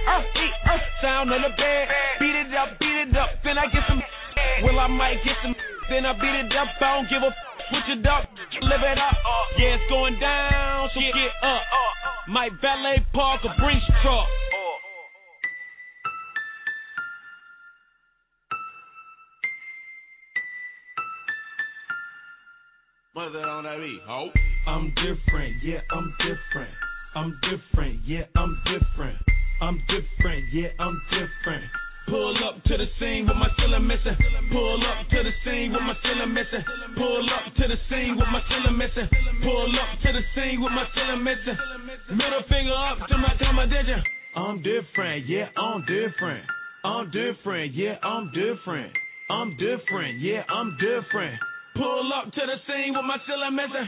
Sound on the bed. Beat it up, then I get some. Well, I might get some, then I beat it up. I don't give a switch it up, live it up. Yeah, it's going down, so get up. Might valet park or Brinks truck. What's that on that beat, ho? I'm different, yeah, I'm different. I'm different, yeah, I'm different. I'm different, yeah, I'm different. Pull up to the scene with my ceiling missing. Pull up to the scene with my ceiling missing. Pull up to the scene with my ceiling missing. Pull up to the scene with my ceiling missing. Middle finger up to my competition. I'm different, yeah, I'm different. I'm different, yeah, I'm different. I'm different, yeah, I'm different. Pull up to the scene with my ceiling missing.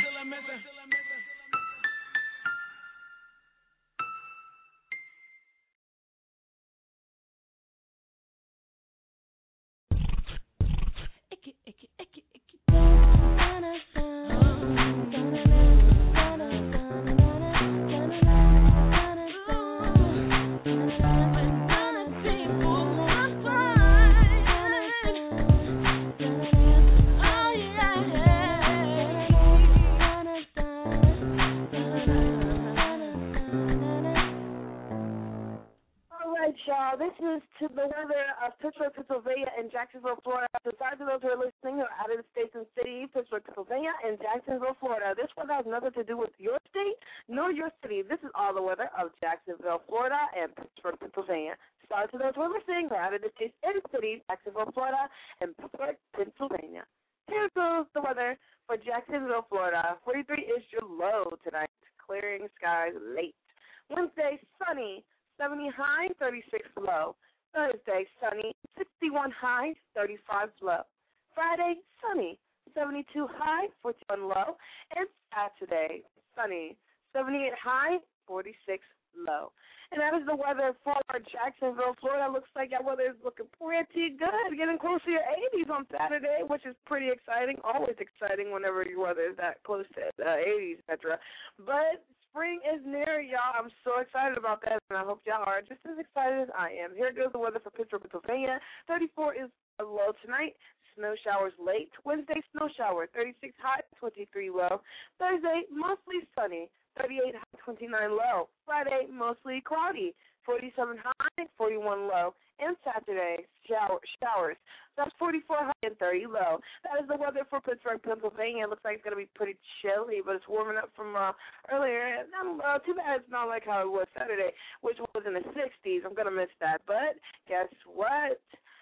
Y'all, this is to the weather of Pittsburgh, Pennsylvania, and Jacksonville, Florida. So sorry to those who are listening who are out of the states and city, Pittsburgh, Pennsylvania, and Jacksonville, Florida. This weather has nothing to do with your state nor your city. This is all the weather of Jacksonville, Florida, and Pittsburgh, Pennsylvania. Sorry to those who are listening who are out of the states and cities, Jacksonville, Florida, and Pittsburgh, Pennsylvania. Here goes the weather for Jacksonville, Florida. 43 is your low tonight. Clearing skies late. Wednesday, sunny. 70 high, 36 low. Thursday, sunny, 61 high, 35 low. Friday, sunny, 72 high, 41 low. And Saturday, sunny, 78 high, 46 low. And that is the weather for Jacksonville, Florida. Looks like that weather is looking pretty good. Getting close to your 80s on Saturday, which is pretty exciting. Always exciting whenever your weather is that close to the 80s, etc. But spring is near, y'all. I'm so excited about that, and I hope y'all are just as excited as I am. Here goes the weather for Pittsburgh, Pennsylvania. 34 is a low tonight. Snow showers late. Wednesday, snow shower. 36 high, 23 low. Thursday, mostly sunny. 38 high, 29 low. Friday, mostly cloudy. 47 high, 41 low. And Saturday, showers. That's 44 high and 30 low. That is the weather for Pittsburgh, Pennsylvania. It looks like it's going to be pretty chilly, but it's warming up from earlier. Too bad it's not like how it was Saturday, which was in the 60s. I'm going to miss that. But guess what?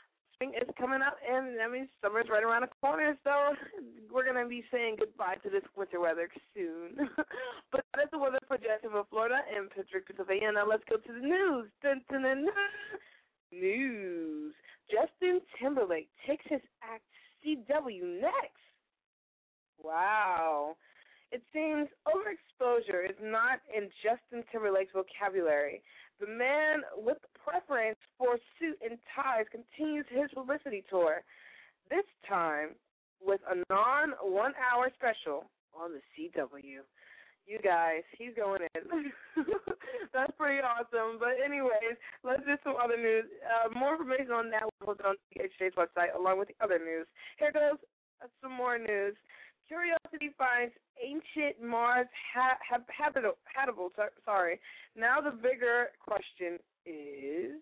is coming up, and that means summer's right around the corner, so we're going to be saying goodbye to this winter weather soon. But that is the weather for Jacksonville, Florida, and Pittsburgh, Pennsylvania. Now let's go to the news. Dun, dun, dun, dun. News. Justin Timberlake takes his act CW next. Wow. It seems overexposure is not in Justin Timberlake's vocabulary. The man with preference for suit and ties continues his publicity tour, this time with a non-1-hour special on the CW. You guys, he's going in. That's pretty awesome. But anyways, let's do some other news. More information on that will be on HJ's website along with the other news. Here goes some more news. Curiosity finds ancient Mars habitable. Sorry. Now the bigger question is,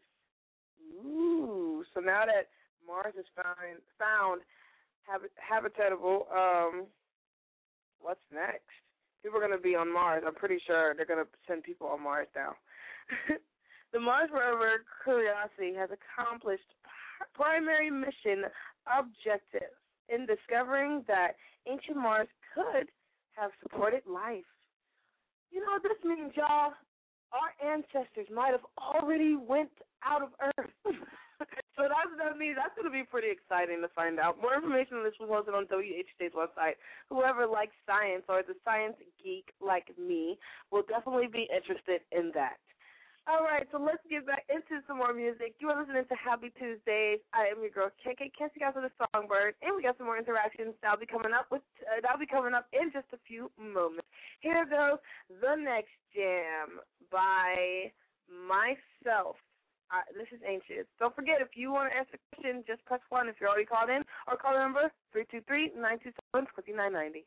so now that Mars is found habitable, what's next? People are going to be on Mars. I'm pretty sure they're going to send people on Mars now. The Mars rover Curiosity has accomplished primary mission objectives in discovering that ancient Mars could have supported life. You know what this means, y'all? Our ancestors might have already went out of Earth. So that's what that means. That's going to be pretty exciting to find out. More information on this was posted on WHJ's website. Whoever likes science or is a science geek like me will definitely be interested in that. All right, so let's get back into some more music. You are listening to Happy Tuesdays. I am your girl, KK Kenzie Guys with the Songbird, and we got some more interactions that'll be coming up in just a few moments. Here goes the next jam by myself. This is Ancient. Don't forget, if you want to ask a question, just press 1 if you're already called in, or call the number 323-927-2990.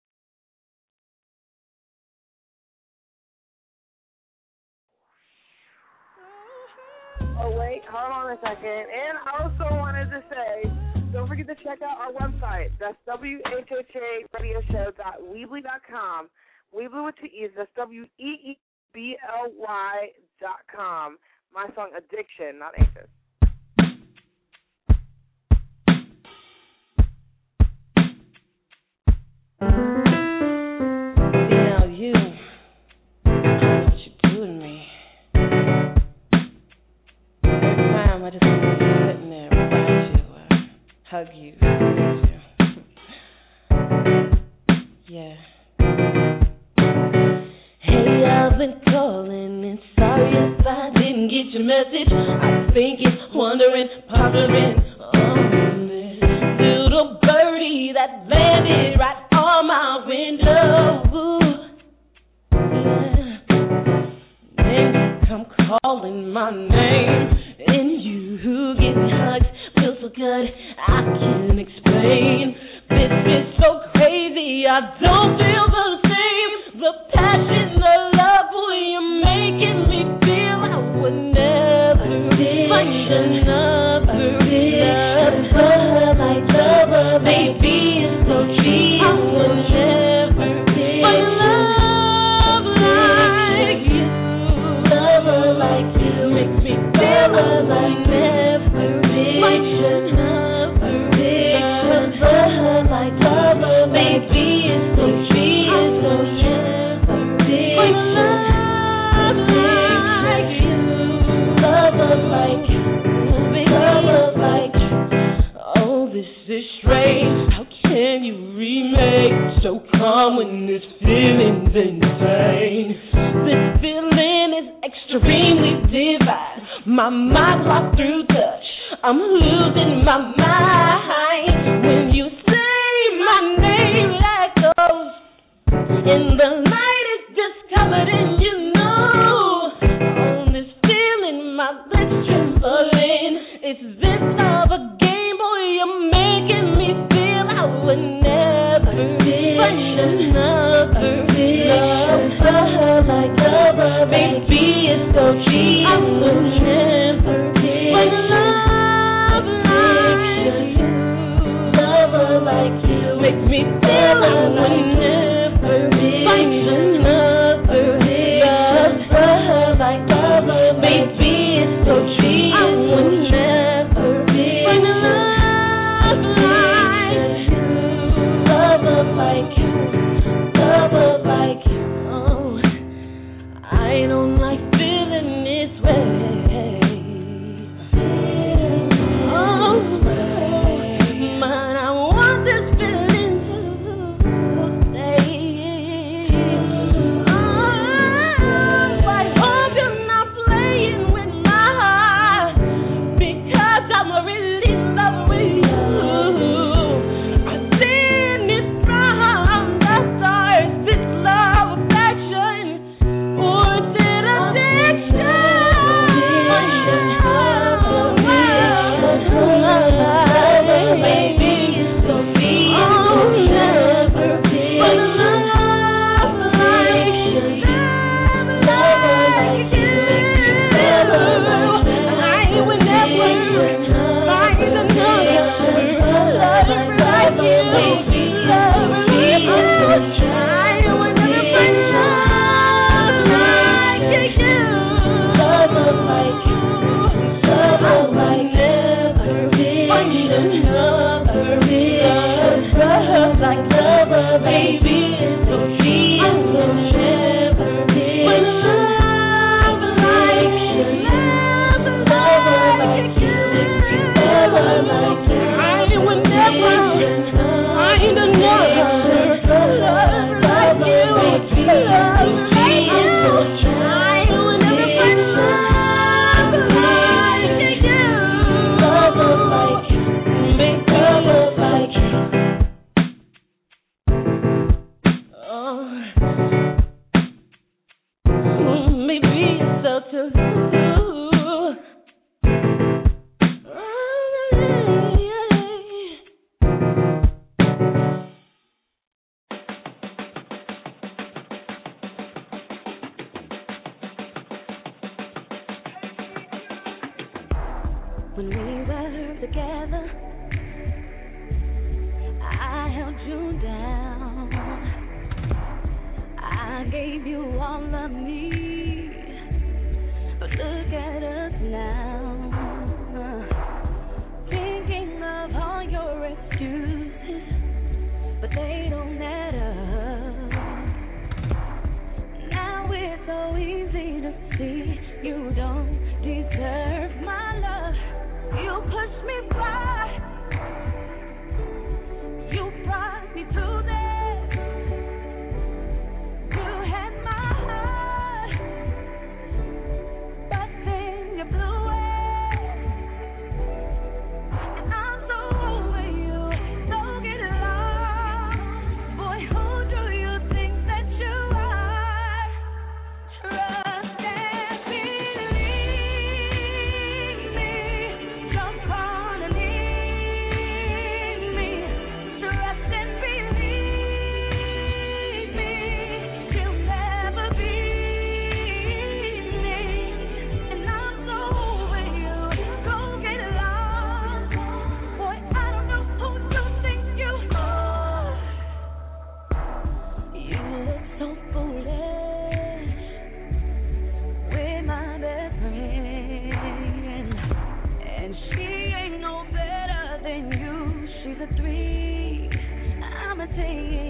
Oh, wait, hold on a second. And I also wanted to say, don't forget to check out our website. That's WHHARadioshow.weebly.com. Weebly with 2 E's. That's WEEBLY.com. My song, Addiction, not Anxious. Now you, I know what you do to me. Every time I just want to be sitting there beside you, hug you, yeah. Hey, I've been calling and sorry if I didn't get your message. I'm thinking, wondering, pondering on this little birdie that landed right on my window. Yeah. Then you come calling my name, and you getting hugs feels so good I can't explain. This is so crazy, I don't feel the same. The passion, the love, boy, you're making me feel I would never find another lover like lover. Baby, it's so true. I would never find love like you. Lover like you makes me feel I would never find another lover like lover. Baby, it's so true. I would never find love like you. Lover like you. Lover like you. Oh, this is strange. How can you remake so calm when this feeling's insane? This feeling is extremely divine. My mind locked through touch. I'm losing my mind when you say my name like ghost. And the light is just covered in you know. On this feeling, my lips trembling. It's this love a game, boy. You're making me feel I would never find another lover like lover. Baby, it's so cheap. I would never find love like you. Lover like you makes me feel I would never find another When we were together, I held you down. I gave you all of me. But look at us now. Thinking of all your excuses, but they don't add up. Now it's so easy to see you don't deserve my love. You pushed me by. You brought me to this. You had my heart, but then you blew it. And I'm so over you. Don't get lost. Boy, who do you think that you are? Trust and believe me. Jump on and leave me. Trust and believe me. You'll never be me. And I'm so over you. Don't get lost. Boy, I don't know who you think you are. You look so foolish with my best friend. And she ain't no better than you. She's a 3, I'm a 10.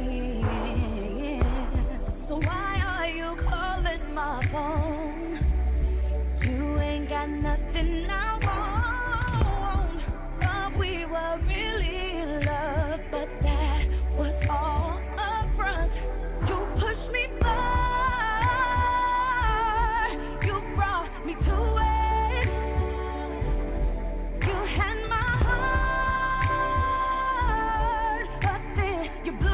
So why are you calling my phone? You ain't got nothing I want. Thought we were really in love, but that was all a front. You pushed me by. You brought me to it. You had my heart, but then you blew it.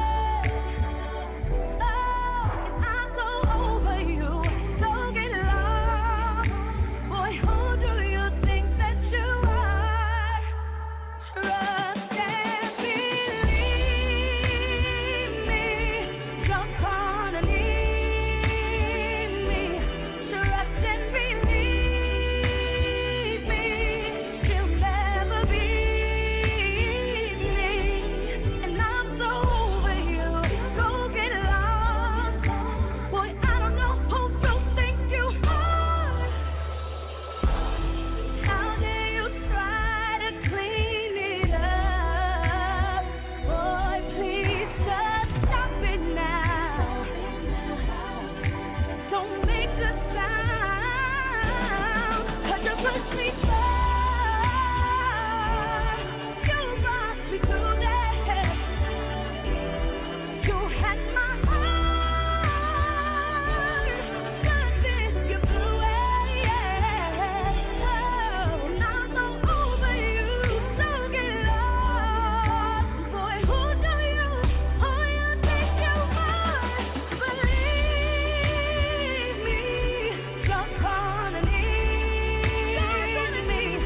Oh, and I'm so over you. Don't get lost. Boy, who do you think that you are? Trust and believe me. Jump on and leave me. Trust and believe me. You'll never be me. And I'm so over you. Don't get lost. Boy, I don't know who you think you are. How dare you try to clean it up? Boy, please just stop it now. Don't make the sound. 'Cause you pushed me by. You brought me to that. You had my heart, but then you blew it. Oh, now I'm so over you. Don't get lost. Boy, who do you think you are? Believe me. Jump on and leave me.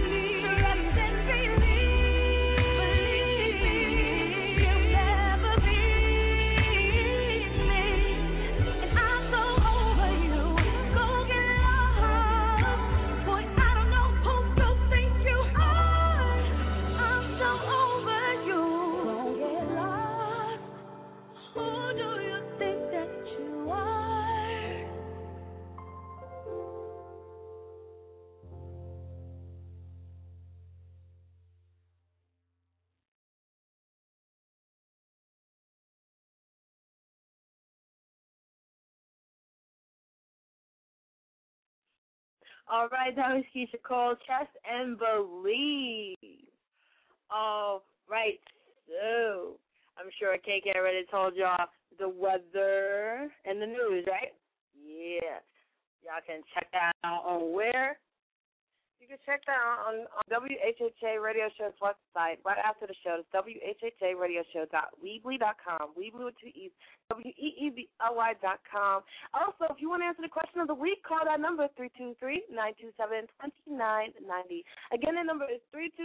All right, that was Keisha Cole, Trust and Believe. All right, so I'm sure KK already told y'all the weather and the news, right? Yeah. Y'all can check that out on where? You can check that out on WHHA Radio Show's website right after the show. It's WHHARadioshow.weebly.com. Weebly with two E's. WEEBLY.com. Also, if you want to answer the question of the week, call that number 323-927-2990. Again, the number is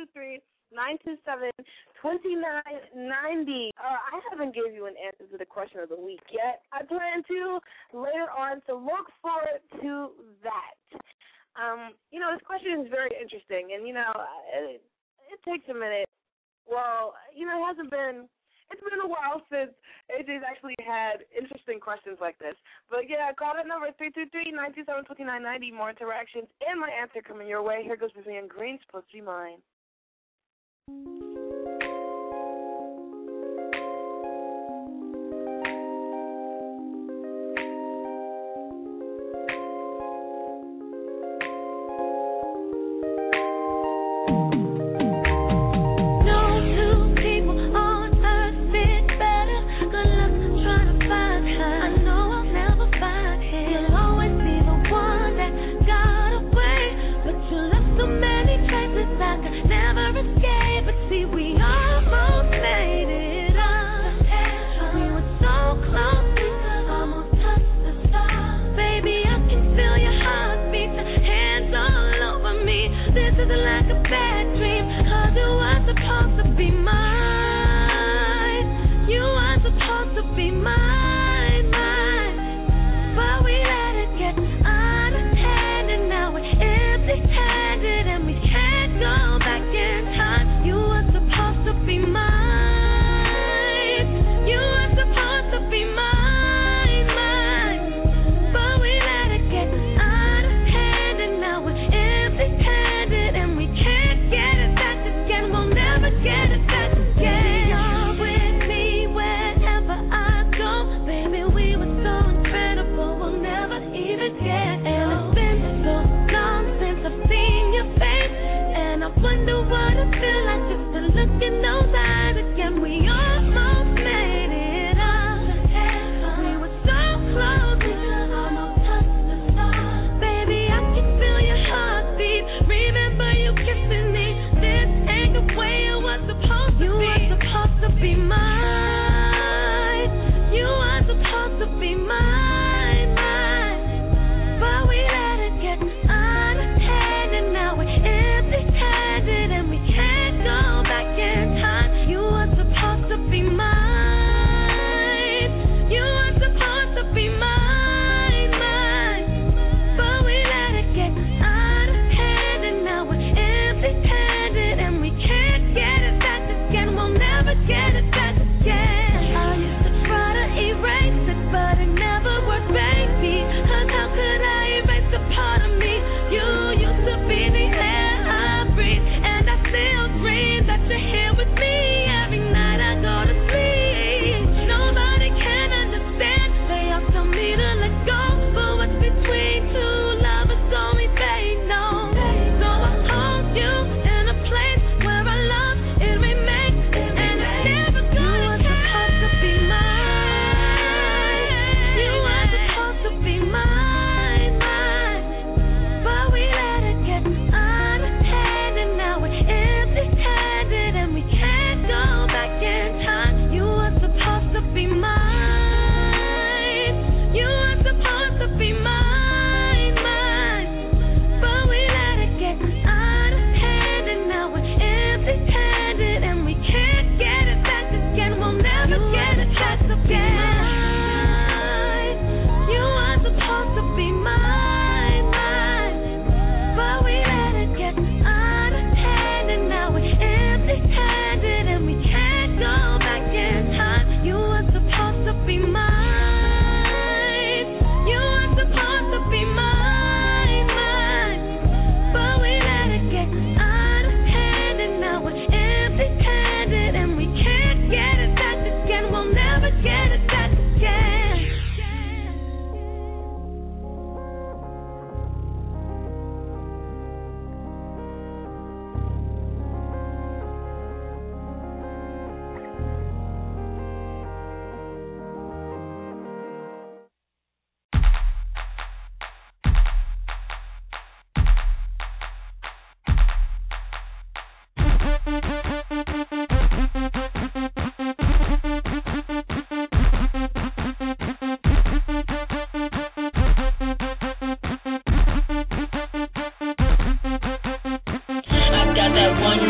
323-927-2990. I haven't gave you an answer to the question of the week yet. I plan to later on, so look forward to that. This question is very interesting, and, it takes a minute. Well, it hasn't been, it's been a while since AJ's actually had interesting questions like this. But, yeah, call that number, 323-927-2990. More interactions and my answer coming your way. Here goes Vivian Green, Supposed to Be Mine. See,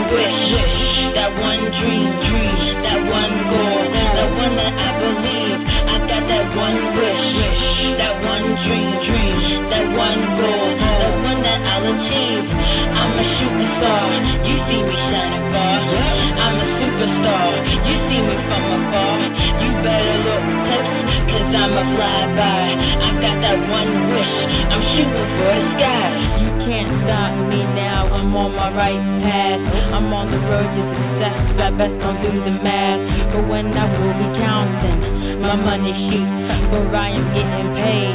wish, that one dream, that one goal, that one that I believe. I got that one wish, that one dream, that one goal, that one that I'll achieve. I'm a shooting star, you see me shining far. I'm a superstar, you see me from afar. You better look close, cause I'm a flyby. I got that one wish, I'm shooting for the sky. You can't stop me now, I'm on my right path. I'm on the road to success, I best don't do the math. But when I will be counting my money sheets, where I am getting paid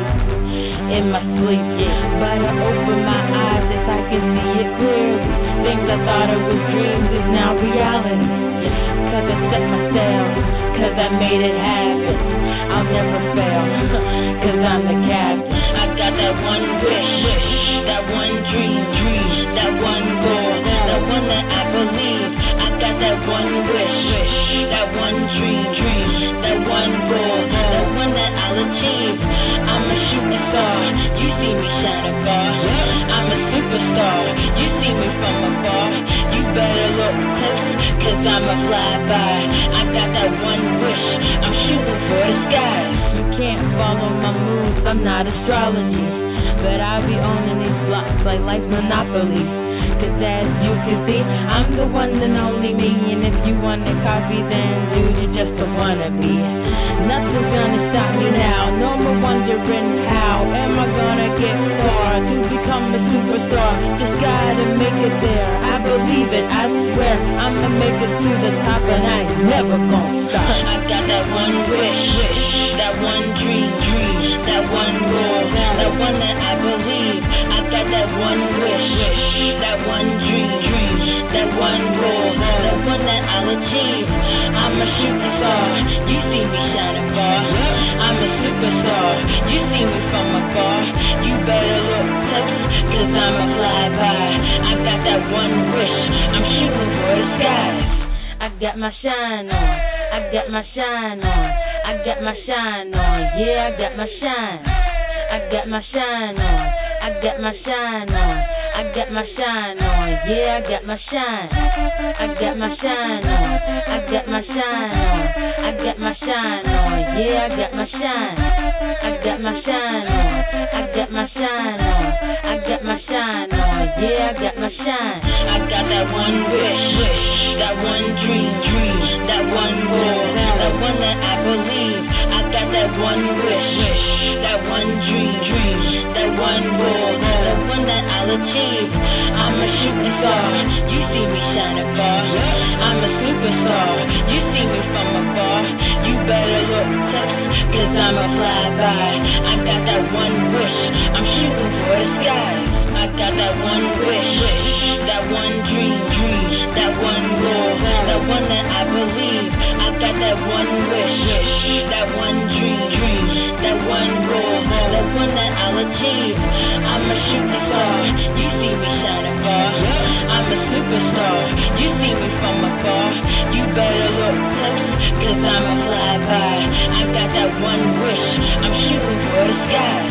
in my sleep. But I open my eyes as I can see it clearly. Things I thought it was dreams is now reality. Cause I set my sail, cause I made it happen. I'll never fail, cause I'm the captain. I got that one wish, that one dream, that one goal, that one that I believe. I got that one wish, that one dream, that one goal, that one that I'll achieve. I'm a shooting star, you see me shining far. I'm a superstar, you see me from afar. You better look close, cause I'm a flyby. I got that one wish, I'm shooting for the skies. You can't follow my moves, I'm not astrology, but I'll be owning these blocks like life's Monopoly. Cause as you can see, I'm the one and only me. And if you want a copy, then dude, you're just a wannabe. Nothing's gonna stop me now. No more wondering how am I gonna get far to become a superstar. Just gotta make it there. I believe it, I swear. I'ma make it to the top and I ain't never gonna stop. I got that one wish, that one dream, that one goal, that one that I believe. I got that one wish, that one dream, that one goal, that one that I'll achieve. I'm a shooting star, you see me shining far. I'm a superstar, you see me from afar. You better look close, cause I'm a flyby. I got that one wish, I'm shooting for the skies. I got my shine on, I got my shine on, I got my shine on, yeah, I got my shine. I got my shine on, I got my shine on, I got my shine on, yeah, I got my shine. I got my shine on, I got my shine on, I got my shine on, yeah, I got my shine. I got my shine on, I got my shine on, I got my shine on, yeah, I got my shine. I got that one wish, that one dream, that one goal, that one that I believe. I got that one wish, that one dream, that one goal, that one that I'll achieve. I'm a shooting star, you see me shining far. I'm a superstar, you see me from afar. You better look close, cause I'm a flyby. I got that one wish, I'm shooting for the skies. I got that one wish, that one dream, that one goal, that one that I believe. I got that one wish, that one dream, that one goal, that one that I'll achieve. I'm a shooting star, you see me shining far. I'm a superstar, you see me from afar. You better look close, cause I'm a flyby. I got that one wish, I'm shooting for the skies.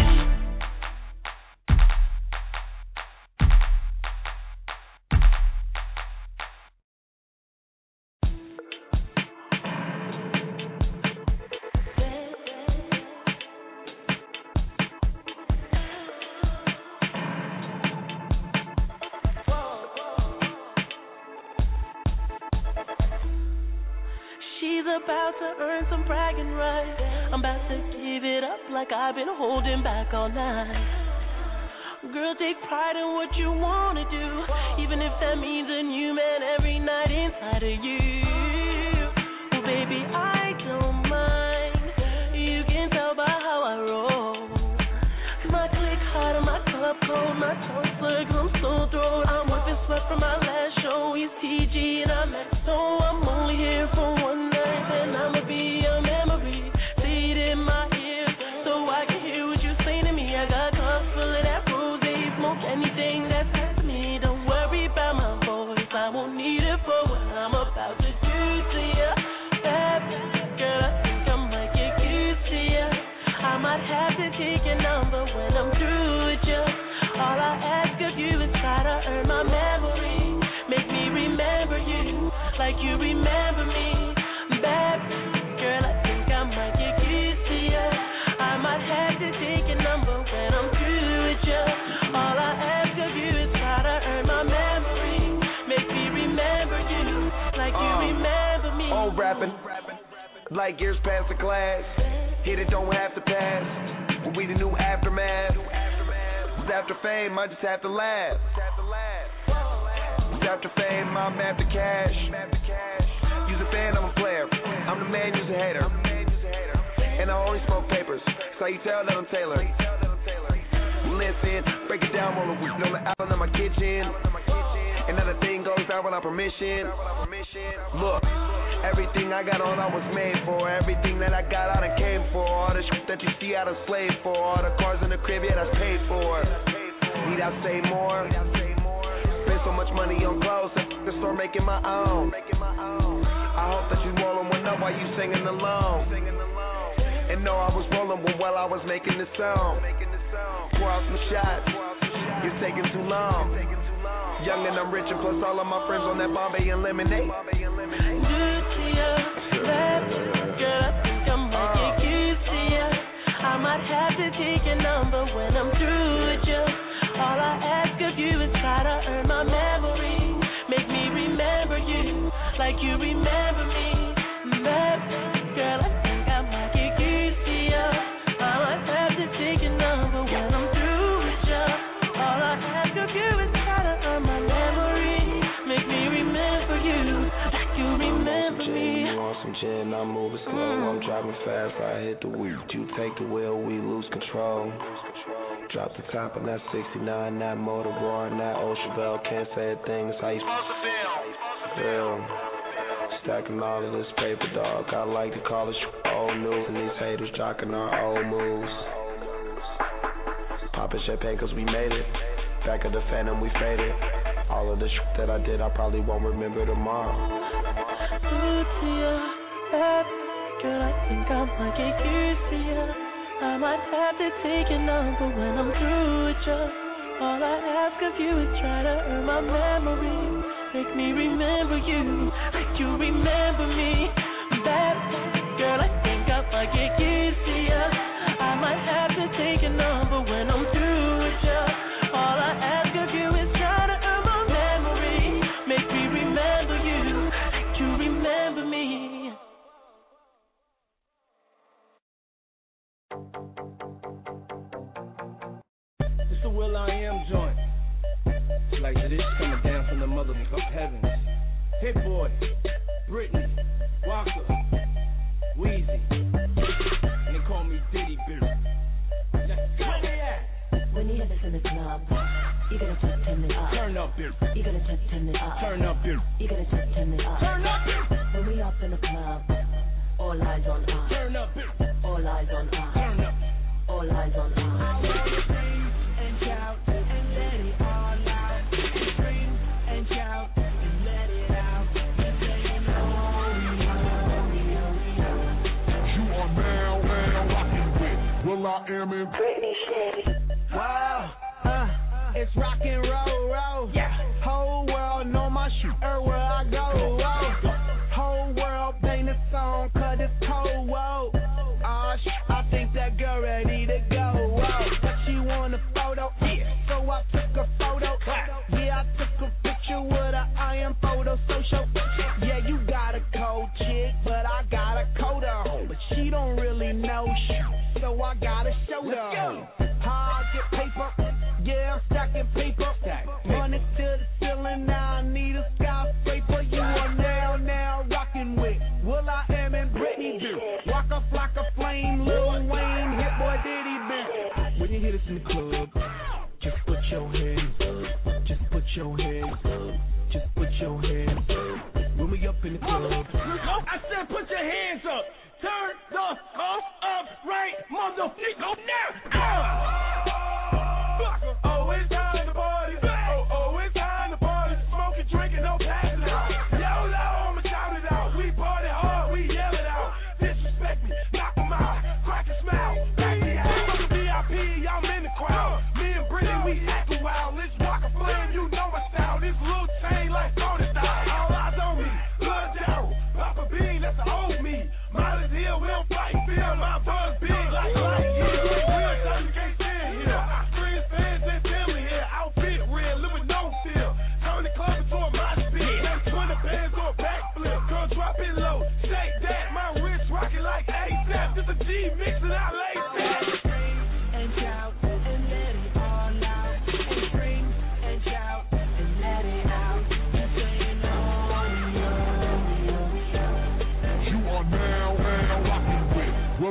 About to earn some bragging rights. I'm about to give it up like I've been holding back all night. Girl, take pride in what you wanna do, even if that means a new man every night inside of you. Well, baby, I don't mind. You can tell by how I roll. My click hot and my cup cold, my tongue slurs, I'm so thrilled. I'm whipping sweat from my last show. He's TG and I'm XO. I'm only here for one night. And I'ma be a memory, say it in my ear, so I can hear what you say to me. I got cups full of that rose, smoke anything that's hurt to me. Don't worry about my voice, I won't need it for what I'm about to do to you. Baby, girl, I think I might get used to you. I might have to take your number when I'm through with you. All I ask of you is try to earn my memory, make me remember like you remember me. Bad girl, I think I might get used to you. I might have to take your number when I'm through with you. All I ask of you is try to earn my memory. Make me remember you like you remember me. Old rapping, like years past the class. Hit it, don't have to pass. When we the new aftermath. It's after fame, I just have to laugh. It's after fame, I'm after cash. You's a fan, I'm a player. I'm the man, you's a hater. And I only smoke papers, so you tell that I'm tailored. Listen, break it down, roll a week on the island of my kitchen. Another thing goes down without permission. Look, everything I got on I was made for. Everything that I got I done came for. All the shit that you see I done slaved for. All the cars in the crib, yeah, that's paid for. Need I say more? Spend so much money on clothes that the store making my own. I hope that you rolling one up while you singing along. And know I was rolling one while I was making this song. Pour out some shots, you're taking too long. Young and I'm rich and plus all of my friends on that Bombay and lemonade. Good to you, bad girl, I think I might get used to you. I might have to take your number when I'm through with you. All I ask of you is try to earn my memory. Make me remember you like you remember me. Bad girl, I think I might get used to you. I might have to take your number when I'm through with you. All I ask of you is try to earn my memory. Make me remember you like you remember me. You want some gin, I'm moving slow. I'm driving fast, I hit the wheel. You take the wheel, we lose control. Drop the top on that 69, that motor roaring, that ocean bell. Can't say a thing, it's how you feel. Stacking all of this paper, dog. I like to call it old news. And these haters jocking our old moves. Popping champagne cause we made it. Back of the Phantom, we faded. All of the that I did, I probably won't remember tomorrow. Good to you, bad girl, I think I might get used to you. I might have to take your number when I'm through with you. All I ask of you is try to earn my memory. Make me remember you like you remember me. Bad girl, I think I might get used to you. I might have to take your number when I'm through with you. All I ask of you is try to earn my memory. Make me remember you like you remember me. It's the Will I Am joint. It's like this coming down from the motherfucking heavens. Hit Boy, Britney, Walker, Weezy, and they call me Diddy Bill. When you hear this in the club, you're gonna just turn it up. Turn up, Bill. You're gonna just turn it up. Turn up, Bill. You're gonna just turn it up. Turn up, Bill. When we up in the club, all eyes on us. Turn up, Bill. All eyes on us. Turn up. All eyes on us. I wanna scream and shout and let it all out. Scream and shout and let it out. You're saying oh, You are now rocking with Will I Am in Britney shit. wow, it's rock and roll. Yeah. Whole world know my shit everywhere I go. Whole world bang the song 'cause it's cold. Whoa. I think that girl ready to go. But she want a photo. Yeah. So I took a photo. Yeah, I took a picture with her IM photo social. Yeah, you got a cold chick, but I got a coat on. But she don't really know shit, so I gotta show her. How I get paper? Yeah, I'm stacking paper. Run it to the ceiling, now I need a skyscraper. You are now rocking with Will I Am and Britney. Walk up like a flame, Lil Wayne, Hit Boy, Diddy, bitch. When you hear this in the club, just put your hands up. Just put your hands up. Just put your hands up. When we up in the club, I said put your hands up. Turn the fuck up right, motherfucker, now. Oh, it's time to party. Oh, it's time to party. Smoking, drinking, no passing out. YOLO, I'ma shout it out. We party hard, we yell it out. Disrespect me, knock 'em out. Crack a smile, back me out. VIP, y'all in the crowd. Me and Brittany, we acting wild. Let's rock a flame, you know my style. This little chain like Tony style. All eyes on me, good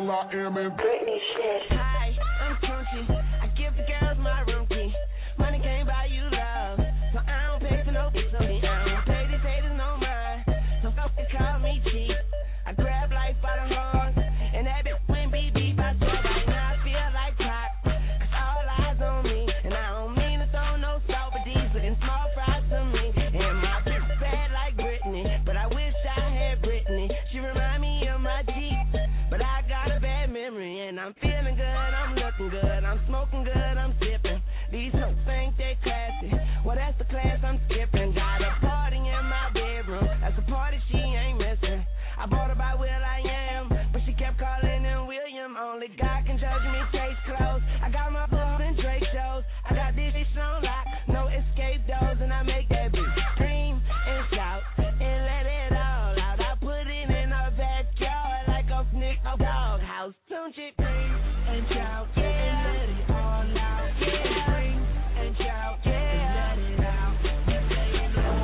Well, I am in Britney shit. Hi, I'm Tunchi. I give the girls my room key. Money can't buy you love, so I don't pay for no pussy. I don't pay these haters no mind, so fuck they call me cheap. I grab life by the horns, and that bitch went beep. I swear right now I feel like pop, 'cause all eyes on me. And I don't mean to throw no salt, but these looking small fries to me. And my bitch bad like Britney, but I wish I had Britney. She remind me of my Jeep, but I got a bad memory. And I'm feeling good, I'm looking good, I'm smoking good, I'm sipping. These folks think they classy, well that's the class I'm skipping. Got a party in my bedroom, that's a party she ain't missing. I bought her by Will I Am, but she kept calling him William. Only God can judge me, case closed. I got my food and Drake shows, I got this shit on lock, no escape doors. And I make that bitch scream and shout and let it all out. I put it in her backyard like a snick a doghouse. Don't you scream and shout and let it all out. Yeah, scream and shout and let it out. You're saying oh,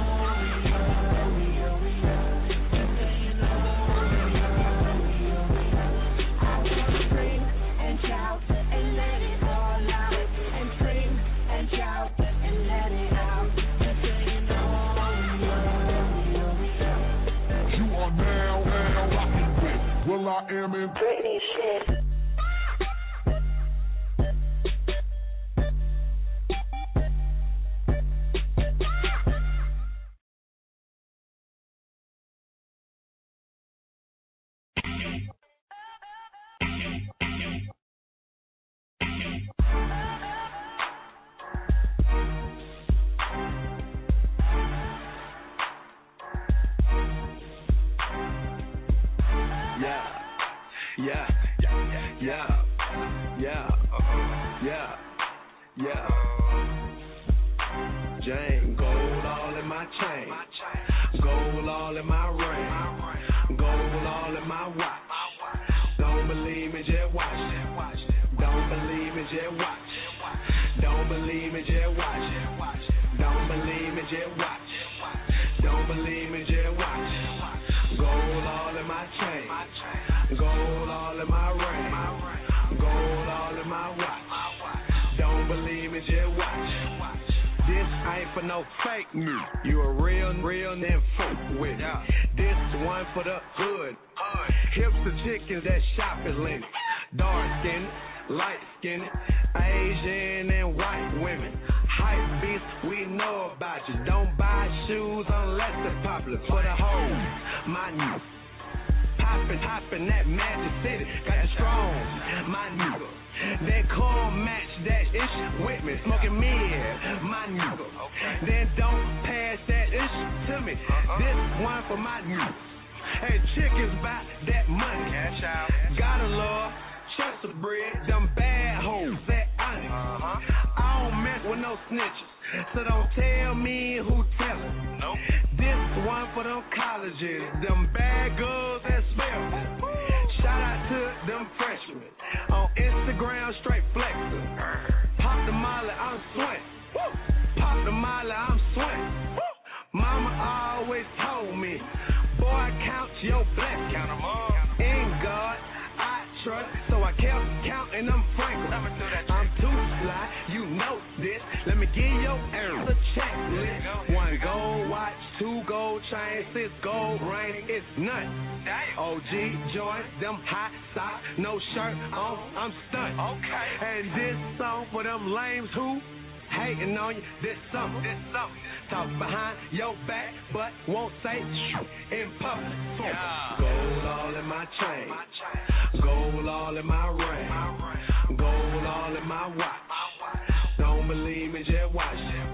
you're saying I wanna scream and shout and let it all out. And scream and shout and let it out. You're saying You are now rocking with Will I Am in Britney shit. Jane, gold all in my chain, gold all in my ring, gold all in my watch. Don't believe me, just watch. Don't believe me, just watch. Don't believe me, just watch. Don't believe me, just watch. Don't believe me, just watch. Gold all in my chain, gold all in my ring, gold all in my watch. Don't believe me, just watch. This ain't for no fake news. You a real then folk with it. This one for the hood. Hips to chickens that shop at Lenny. Dark skinned, light skinned, Asian and white women. Hype beast, we know about you. Don't buy shoes unless they're popular. For the hoes, my new. Poppin' that Magic City. Got it strong, my nigga. Then come match that ish with me. Smoking mid, my nigga. Then don't pass that ish to me. This one for my nigga. Hey, chickens buy that money. Gotta love Chester bread. Them bad hoes that honest. I don't mess with no snitches, so don't tell me who tellin'. Nope. This one for them colleges. Them bad girls that spell. Shout out to them freshmen. On Instagram, straight flexing. Pop the molly, I'm sweating. Pop the molly, I'm sweating. Mama always told me, boy, count your blessings. Count 'em all. In God, I trust, so I kept counting them frankly. I'm too sly, you know this. Let me give your errors a checklist. 1 gold watch, 2 gold chains, 6 gold ring. It's nothing. OG joints, them hot socks, no shirt on, I'm stunned. Okay. And this song for them lames who hating on you this summer. Talk behind your back, but won't say in public. Gold all in my chain, gold all in my ring, gold all in my watch. Don't believe me, just watch.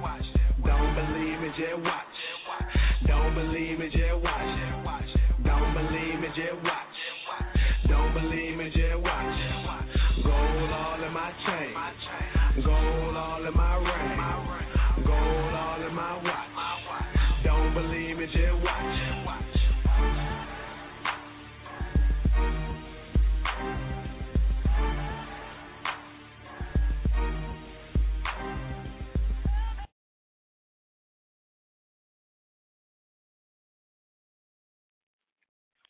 Don't believe me, just watch. Don't believe me, just watch. Don't believe me, just watch. Don't believe me, just watch. Gold all in my chain, gold all in my ring, gold all in my watch. Don't believe me, just watch.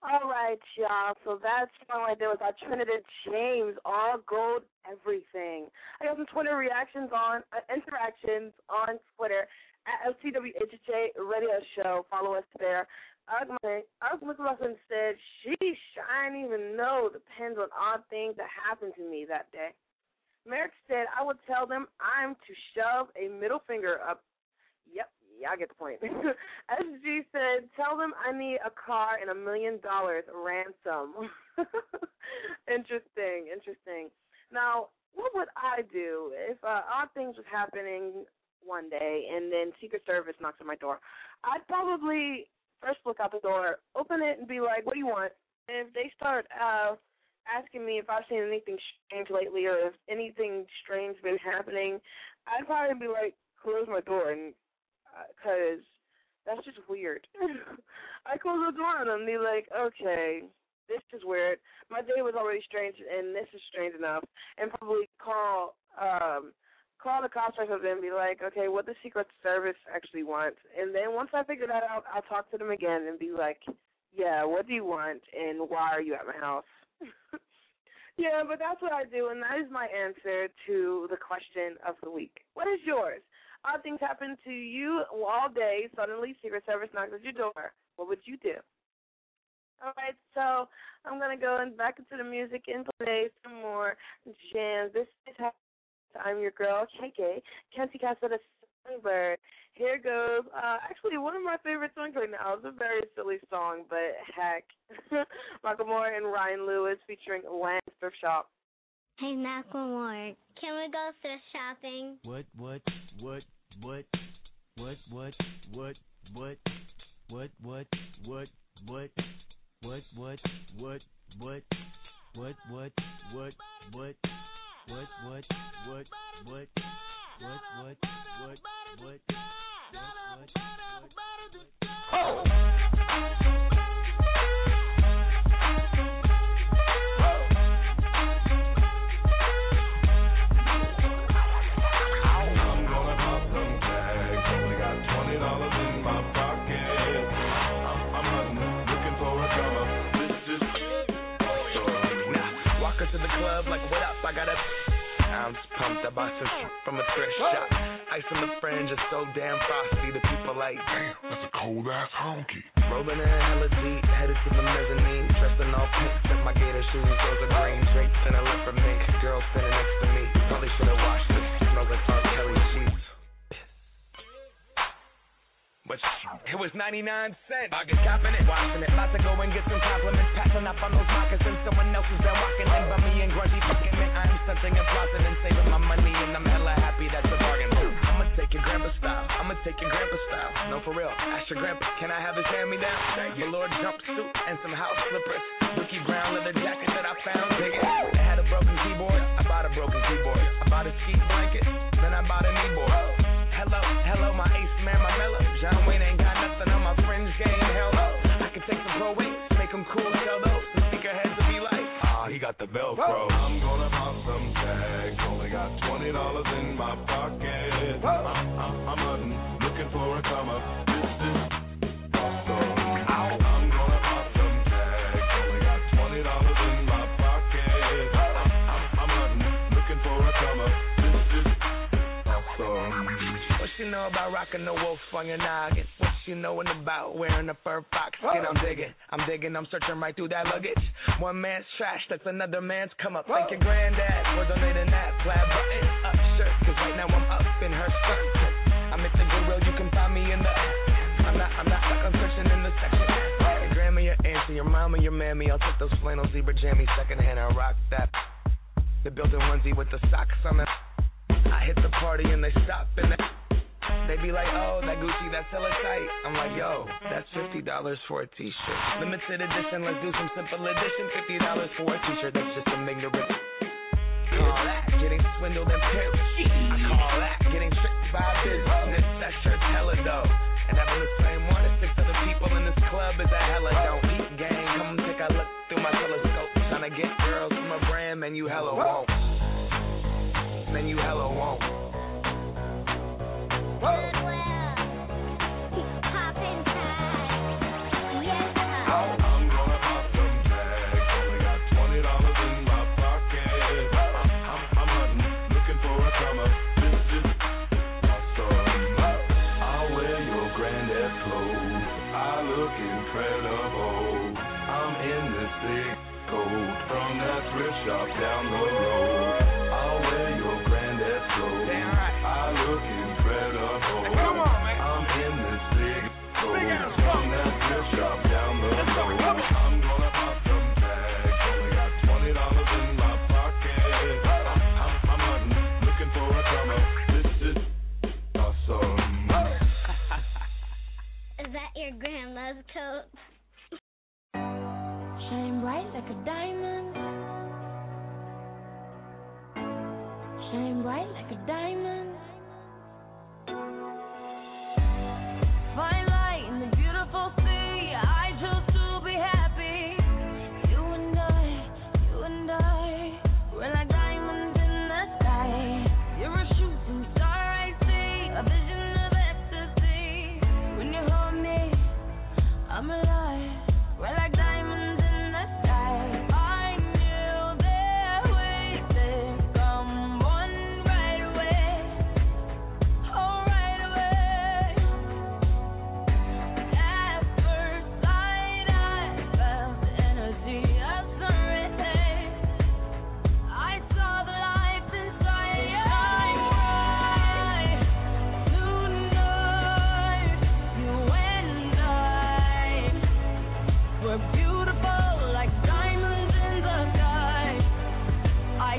All right, y'all. So that song right there was by Trinidad James, All Gold Everything. I got some Twitter interactions on Twitter at LTWHHA Radio Show. Follow us there. Alex Wilson said, sheesh, I didn't even know. Depends on odd things that happened to me that day. Merrick said, I would tell them I'm to shove a middle finger up. Yep, yeah, I get the point. SG said, tell them I need a car and $1 million ransom. Interesting. Now, what would I do if odd things was happening one day and then Secret Service knocks on my door? I'd probably first look out the door, open it, and be like, what do you want? And if they start asking me if I've seen anything strange lately or if anything strange been happening, I'd probably be like, close my door, and because that's just weird. I close the door on them and be like, okay, this is weird. My day was already strange, and this is strange enough, and probably call the cops or something and be like, okay, what the Secret Service actually wants. And then once I figure that out, I'll talk to them again and be like, yeah, what do you want, and why are you at my house? Yeah, but that's what I do, and that is my answer to the question of the week. What is yours? Odd things happen to you all day. Suddenly, Secret Service knocks at your door. What would you do? All right, so I'm going to go back into the music and play some more jams. This is how I'm your girl, KK, Kenty Cassetta Songbird. Here goes, actually, one of my favorite songs right now. It's a very silly song, but heck. Macklemore and Ryan Lewis featuring Lance Thrift Shop. Hey, Macklemore, can we go thrift shopping? What? I got a ounce pumped, I bought some from a thrift shop. Ice on the fringe is so damn frosty. The people like, damn, that's a cold ass honky. Rolling in hella deep, headed to the mezzanine. Dressed in all pink, set my gator shoes, those are green. Drapes in a leopard mink, girl standing next to me. Probably should have washed this, smells like R. Kelly sheets. But it was 99 cents. I get copping it, washing it. About to go and get some compliments. Passing up on those moccasins. Someone else has been walking in by me and grungy fucking man. I'm stunting and flossing and saving my money, and I'm hella happy that's a bargain. I'ma take your grandpa style. I'ma take your grandpa style. No, for real. Ask your grandpa, can I have his hand-me-down? Velour jumpsuit and some house slippers. Dookie brown leather jacket that I found. Dig it. It had a broken keyboard. I bought a broken keyboard. I bought a ski blanket. Then I bought a kneeboard. Hello, my ace man, my mellow. John Wayne ain't got nothing on my fringe game. Hello, I can take some pro wings, make them cool, sell those. The speakerheads will be like, he got the Velcro. I'm gonna pop some tags. Only got $20 in my pocket. I'm hunting, looking for a come up. This is awesome. I'm gonna pop some tags. Only got $20 in my pocket. I'm hunting, looking for a come up. This is awesome. What you know about rocking the wolf on your noggin? What you knowin' about wearing a fur fox skin? I'm digging, I'm searching right through that luggage. One man's trash, that's another man's come up. Thank your granddad for donating that plaid button up shirt, cause right now I'm up in her skirt. I'm at the Goodwill, you can find me in the I'm not stuck, I'm searching in the section. Your grandma, your auntie, your mama, your mammy, I'll take those flannel zebra jammies secondhand and rock that. The built-in onesie with the socks on it. I hit the party and they stop and they be like, oh, that Gucci, that's hella tight. I'm like, yo, that's $50 for a t-shirt. Limited edition, let's do some simple edition. $50 for a t-shirt, that's just some ignorant. Call that getting swindled and pimped. I call that getting tricked by business. That shirt's hella dope. And having the same one as 6 other people in this club is a hella don't eat gang. Come take a look through my telescope. Trying to get girls from a brand, man, you hella won't. Man, you hella won't. I'm gonna pop incredible. I'm in this thick coat from that thrift shop down the road. I'll wear your granddad's clothes. I look incredible. Come on, man. I'm in this thick coat from that thrift shop down the road. I'm gonna pop some tags. Only got $20 in my pocket. I'm hunting, looking for a summer. This is awesome. Is that your grandma's coat? Shine bright like a diamond. Shine bright like a diamond. Fine light in the beautiful sea. I chose to be happy. You and I, we're like diamonds in the sky. You're a shooting star I see, a vision of ecstasy. When you hold me, I'm alive. We're like diamonds in the sky. I knew that we would come one right away. Oh, right away. At first sight, I felt the energy of sunrise. I saw the light inside your eyes. Tonight, you and I were beautiful like diamonds in the sky. I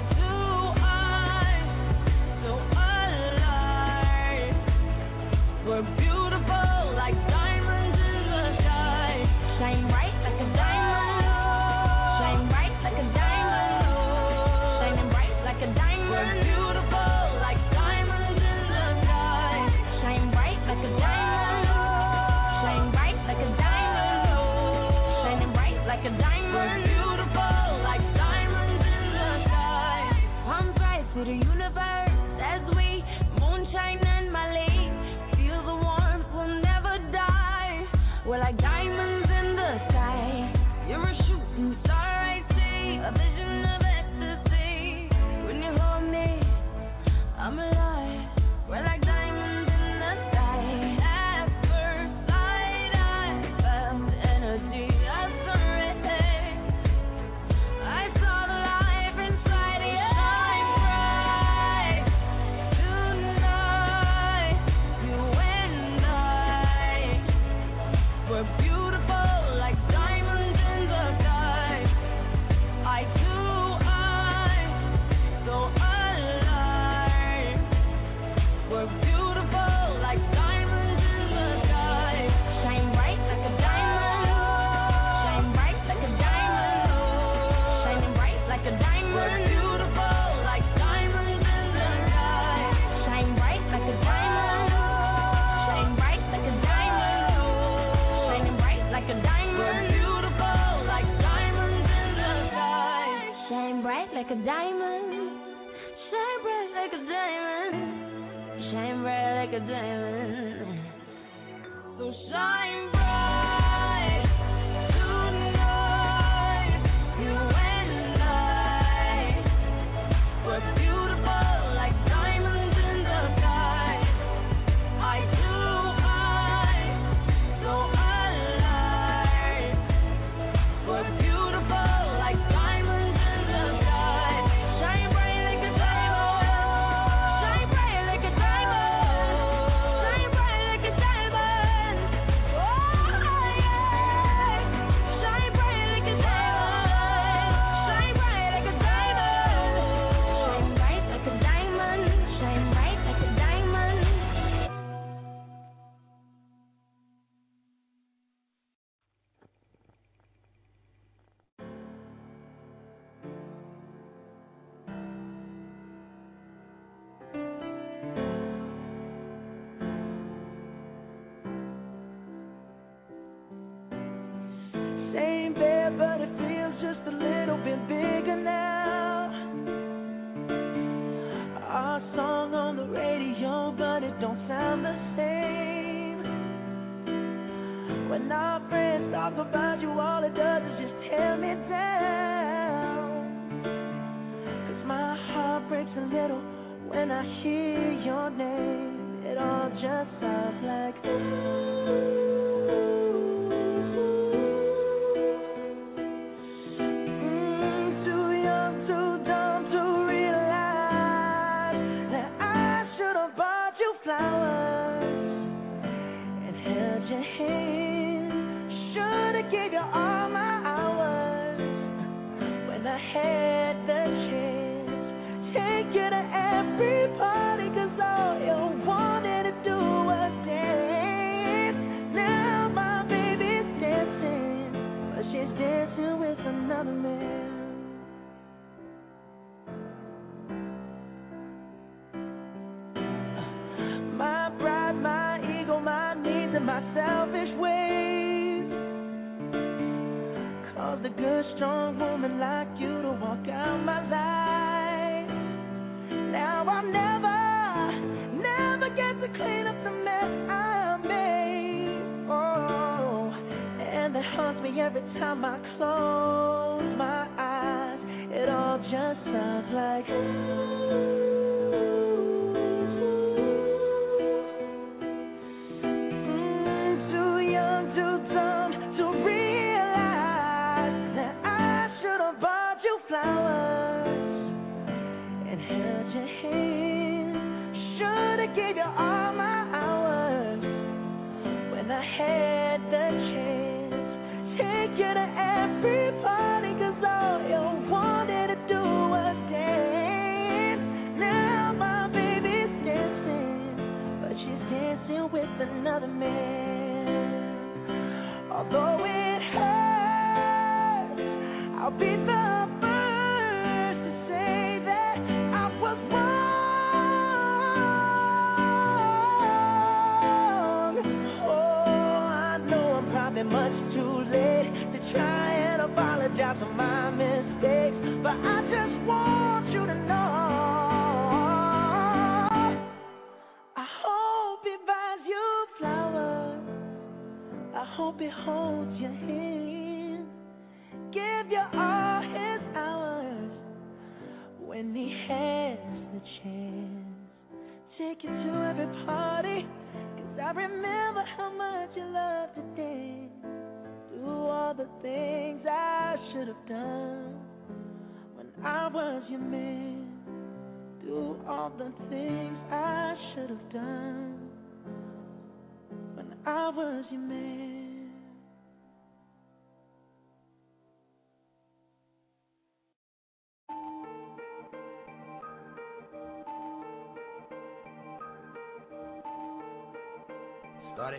so alive. We're beautiful like diamonds in the sky. Shine bright like a diamond. Shine bright like a diamond. Shining bright like a diamond. We're beautiful like diamonds in the sky. Shine bright like a diamond. Shine bright like a diamond. Shining bright like a diamond. We're beautiful like diamonds in the sky. Palms rise to the universe as we moonshine and Malay. Feel the warmth, we'll never die. We're like diamonds in the sky. You're a shooting star I see, a vision of ecstasy. When you hold me, I'm alive. We're like diamonds in the sky. At first sight, I felt the energy of sunrise. I saw the life inside of your eyes. Tonight, you and I were beautiful like diamonds in the sky. I so alive. We're beautiful like diamonds in the sky. Shine bright like a diamond. Shine bright like a diamond. Shining bright like a diamond. We're beautiful like diamonds in the sky. Shine bright like a diamond. Shine bright like a diamond. Shining bright like a diamond. We're beautiful like diamonds in the sky. Shine bright like a diamond. Shine bright like a diamond. Shine bright like a diamond. So shine bright tonight. You and I were beautiful like diamonds in the sky. I so alive. We're beautiful like diamonds in the sky. Shine bright like a diamond. Shine bright like a diamond. Shine bright like a diamond. Oh yeah. Shine bright like a diamond. Shine bright like a diamond. Shine bright like a diamond. Shine bright like a diamond. Same bed, but it feels just a little bit bigger now. Our song on the radio, but it don't sound the same. When our friends talk about you, all it does is just tear me down. 'Cause my heart breaks a little when I hear your name. It all just sounds like ooh. your hand. Should've gave you all my hours when I had the chance. Take you to every party, 'cause all you wanted to do was dance. Now my baby's dancing, but she's dancing with another man. My pride, my ego, my needs, and my selfish ways caused a good, strong woman like you to walk out my life. Now I'll never get to clean up the mess I made. Oh, and that haunts me every time I close my eyes. It all just sounds like too young, too dumb to realize that I should have bought you flowers and held your hand. Should have gave you all my hours when I had the chance. Take you to every party, 'cause all you wanted to do was dance. Now my baby's dancing, but she's dancing with another man. Although it hurts, I'll be the first to say that I was wrong. Oh, I know I'm probably much too late to try and apologize for my mistakes, but I just want you to know I hope he buys you flowers. I hope he holds your hand, give you all his hours when he has the chance. Take you to every party, 'cause I remember how much you loved to dance. Do all the things I should have done when I was your man. Do all the things I should have done when I was your man. Started.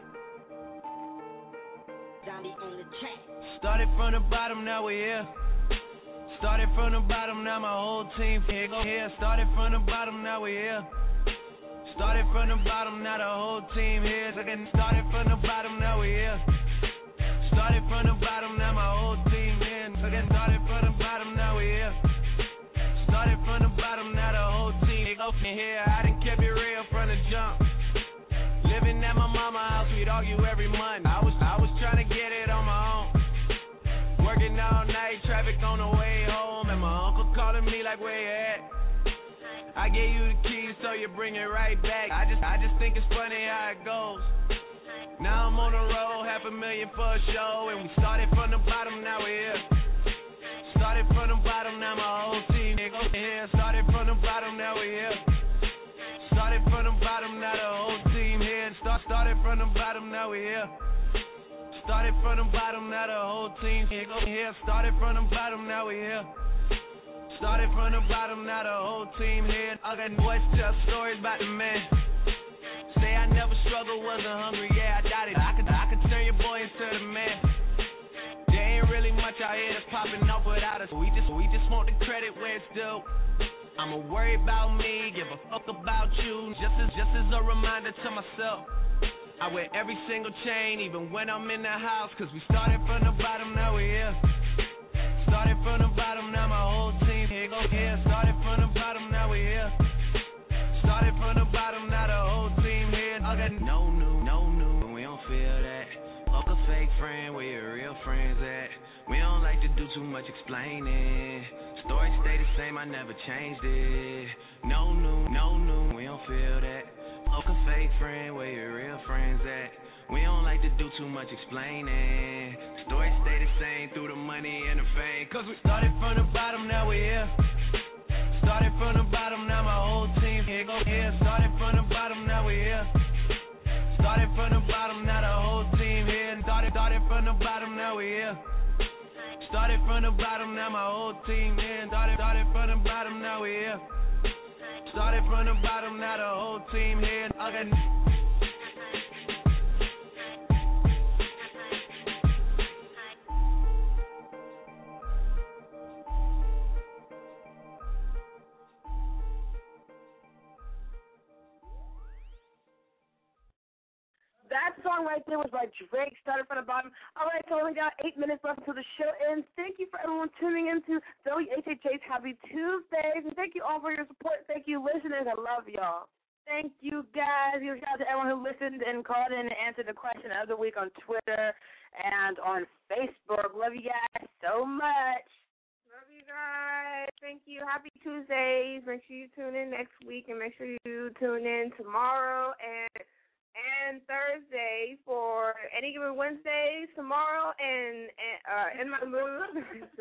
Johnny on the track. Started from the bottom, now we're here. Started from the bottom, now my whole team here. Go here. Started from the bottom, now we're here. Started from the bottom, now the whole team here. Started from the bottom, now we're here. Started from the bottom, now my whole team here. Started from the bottom, now we're here. Started from the bottom, now the whole team here. I done kept it real from the jump. Living at my mama's house, we'd argue every month. I was trying to get it on my own. Working all night, traffic on the way home, and my uncle calling me like, where you at? I gave you the keys, so you bring it right back. I just think it's funny how it goes. Now I'm on the road, $500,000 for a show, and we started from the bottom, now we're here. Started from the bottom, now my whole team here. Started from the bottom, now we're here. Started from the bottom, now the whole team here. Started from the bottom, now we're here. Started from the bottom, now the whole team here. Started from the bottom, now we're here. Started from the bottom, now the whole team here. I got boys tell stories about the man. Say I never struggled, wasn't hungry, yeah, I doubt it. I could turn your boy into the man. There ain't really much out here that's popping up without us. We just want the credit where it's due. I'ma worry about me, give a fuck about you. Just as a reminder to myself. I wear every single chain, even when I'm in the house. 'Cause we started from the bottom, now we're here. Started from the bottom, now my whole team here. Started from the bottom, now we're here. Started from the bottom, now the whole team here. I got no new, we don't feel that. Fuck a fake friend, where your real friends at? We don't like to do too much explaining. Story stay the same, I never changed it. No new, we don't feel that. Fuck a fake friend, where your real friends at? We don't like to do too much explaining. Story stay the same through the money and the fame. 'Cause we started from the bottom, now we're here. Started from the bottom, now my whole team here. Started from the bottom, now we're here. Started from the bottom, now the whole team the bottom, now we here. Started from the bottom, now my whole team in. Started from the bottom, now we here. Started from the bottom, now the whole team here. Okay. That song right there was by Drake, Started from the Bottom. All right, so we got 8 minutes left until the show ends. Thank you for everyone tuning into WHHA's Happy Tuesdays, and thank you all for your support. Thank you, listeners. I love y'all. Thank you, guys. Shout out to everyone who listened and called in and answered the question of the week on Twitter and on Facebook. Love you guys so much. Love you guys. Thank you. Happy Tuesdays. Make sure you tune in next week, and make sure you tune in tomorrow and Thursday for Any Given Wednesdays, tomorrow, and In My Mood.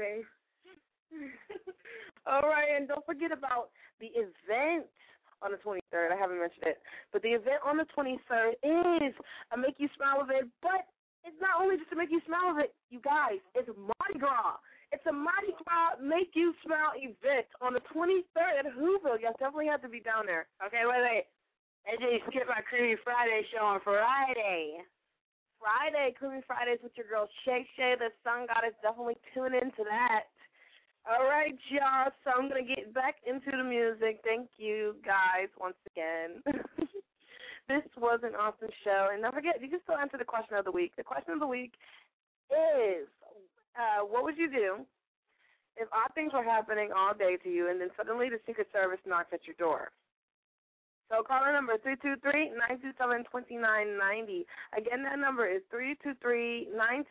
All right, and don't forget about the event on the 23rd. I haven't mentioned it, but the event on the 23rd is a Make You Smile event, but it's not only just to make you smile of it, you guys, it's Mardi Gras. It's a Mardi Gras Make You Smile event on the 23rd at Whoville. You definitely have to be down there. Okay, wait. AJ, skip my Creamy Friday show on Friday. Creamy Fridays with your girl Shay Shay, the Sun Goddess. Definitely tune into that. All right, y'all. So I'm going to get back into the music. Thank you, guys, once again. This was an awesome show. And don't forget, you can still answer the question of the week. The question of the week is, what would you do if odd things were happening all day to you and then suddenly the Secret Service knocks at your door? So call our number, 323-927-2990. Again, that number is 323-927-2990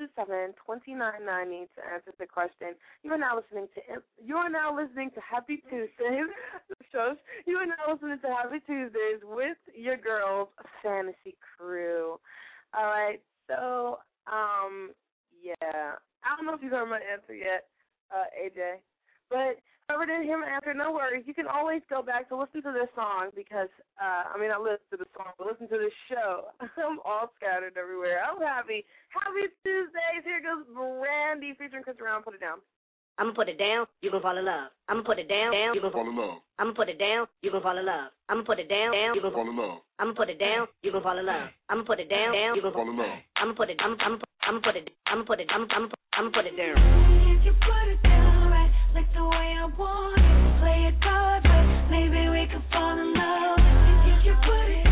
to answer the question. You are now listening to Happy Tuesdays. You are now listening to Happy Tuesdays with your girls, Fantasy Crew. All right, so, yeah. I don't know if you heard my answer yet, AJ. But whoever didn't hear my answer, no worries. You can always go back to listen to this song because, not listen to the song, but listen to this show. I'm all scattered everywhere. I'm happy. Happy Tuesdays. Here goes Brandy featuring Chris Brown. Put it down. I'm going to put it down, you can fall in love. I'm going to put it down, you can fall in love. I'm going to put it down, you can fall in love. I'm going to put it down, you can fall in love. I'm going to put it down, you can fall in love. I'm going to put it down, you can fall in love. I'm going to put it down. I'm going to put it down. If you put it down right, like the way I want it, play it hard, but maybe we could fall in love. If you put it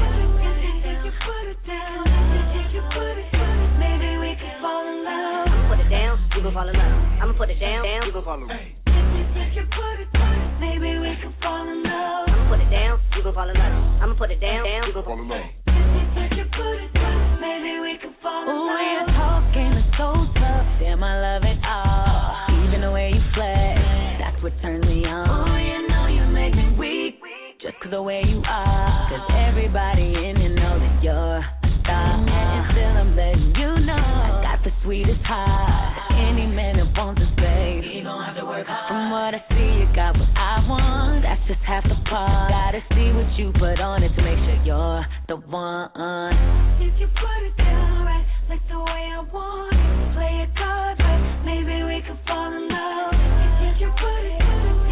down, if you put it, maybe we could fall in love. I'm going to put it down, you can fall in love. I'm going to put it down, you can fall in love. If you put it down, maybe we could fall in love. I'm going to put it down, you can fall in love. I'm going to put it down, you can fall in love. If you put it down, maybe we could fall in love. Ooh, your talking is so tough, damn, I love it all. Even the way you flex, that's what turns me on. Oh, you know you make me weak, just 'cause the way you are. 'Cause everybody in here knows that you're a star. And still I'm letting you know I got the sweetest heart. Any man that wants a space, he gon' have to work hard. From what I see, you got what I want, that's just half the part. Gotta see what you put on it to make sure you're the one. If you put it down right, like the way I want it, play it hard, but maybe we could fall in love. If you put it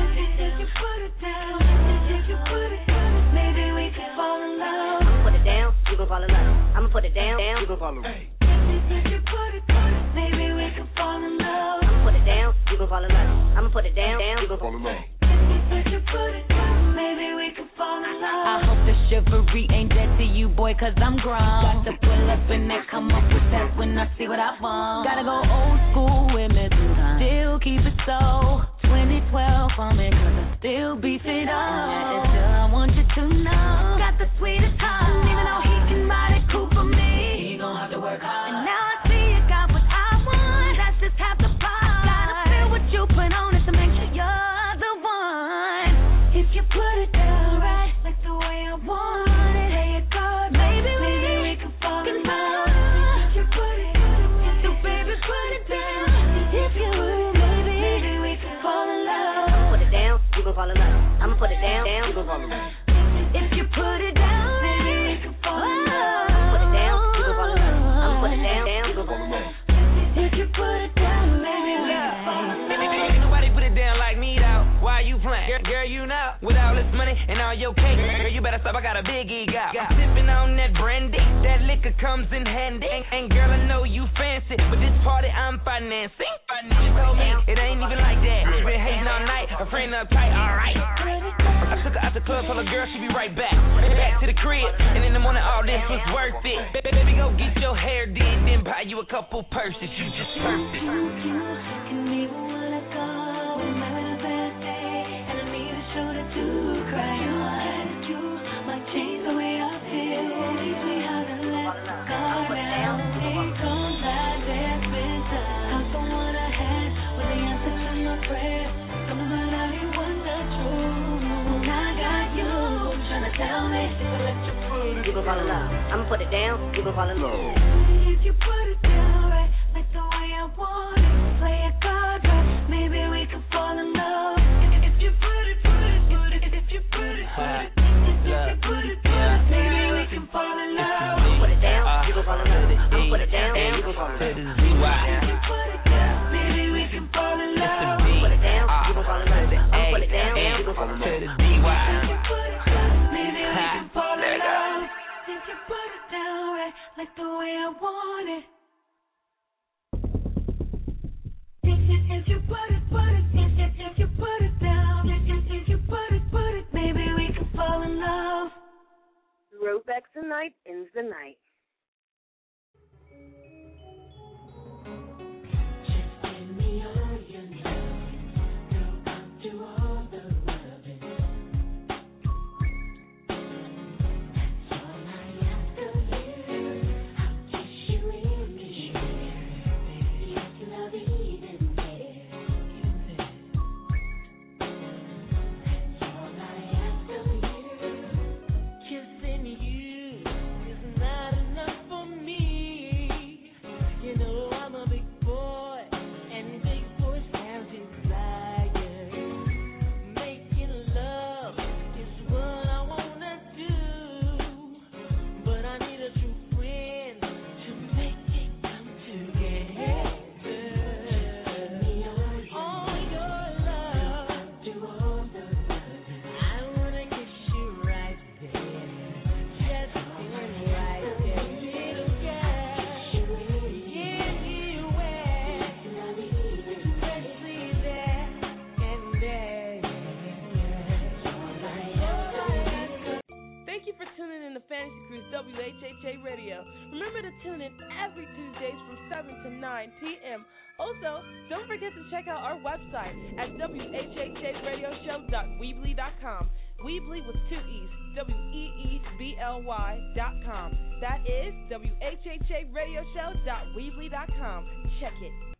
down, if you put it, maybe we could fall in love. I'm going to put it down, you can fall in love. I'm going to put it down, you can fall in love. If you put it down, maybe we could fall in love. I'm going to put it down, you can fall in love. I'm going to put it down, you can fall in love. If you put it down, maybe we could fall in love. I hope the chivalry ain't dead to you, boy, 'cause I'm grown. Got to pull up and then come up with that when I see what I want. Gotta go old school with me sometimes. Still keep it so 2012 for me, 'cause I still beef it up. And still I want you to know, got the sweetest heart. Even though he can ride it cool for me, he gon' have to work hard. And now I see you got what I want, that's just half the part. Gotta feel what you put on it to make sure you're the one. If you put it down right, like the way I want it, play it hard, maybe we can fall in love. If you put it, so baby put it down. If you would, maybe we can fall in love. I'm going to put it down, you can fall in love. I'm going to put it down, you can fall in love. If you put it down, maybe we can fall in love. Put it down, you can fall in love. I'm going to put it down, you can fall in love. If and all your cake. Girl, you better stop, I got a big ego. I'm sipping on that brandy, that liquor comes in handy. And girl, I know you fancy, but this party I'm financing. She told me it ain't even like that. She been hating all night, her friend uptight, alright. I took her out the club, told her girl she be right back. Back to the crib, and in the morning all this was worth it. Baby, go get your hair did, then buy you a couple purses. You just perfect. You gon' fall in love. I'ma put it down, you gon' fall in love. If you put it down right, like the way I want it, play a card right, maybe we could fall in love. If you put it, if you put it, maybe we can fall in love. I'ma put it down, you gon' fall in love. I'ma put it down, you gon' fall in love. To the Z-Y. Maybe we can fall in love. Put it down, you gon' fall in love. I'ma put it down, you gon' fall in love. To the D-Y. Maybe we can fall in love. If you put it down right, like the way I want it. If you put it, if you put it down, if you put it, maybe we can fall in love. Throwback tonight ends the night. WHHA Radio. Remember to tune in every Tuesdays from 7 to 9 p.m. Also, don't forget to check out our website at WHHARadioshow.weebly.com. Weebly with 2 E's, WEEBLY.com. That is WHHARadioshow.weebly.com. Check it.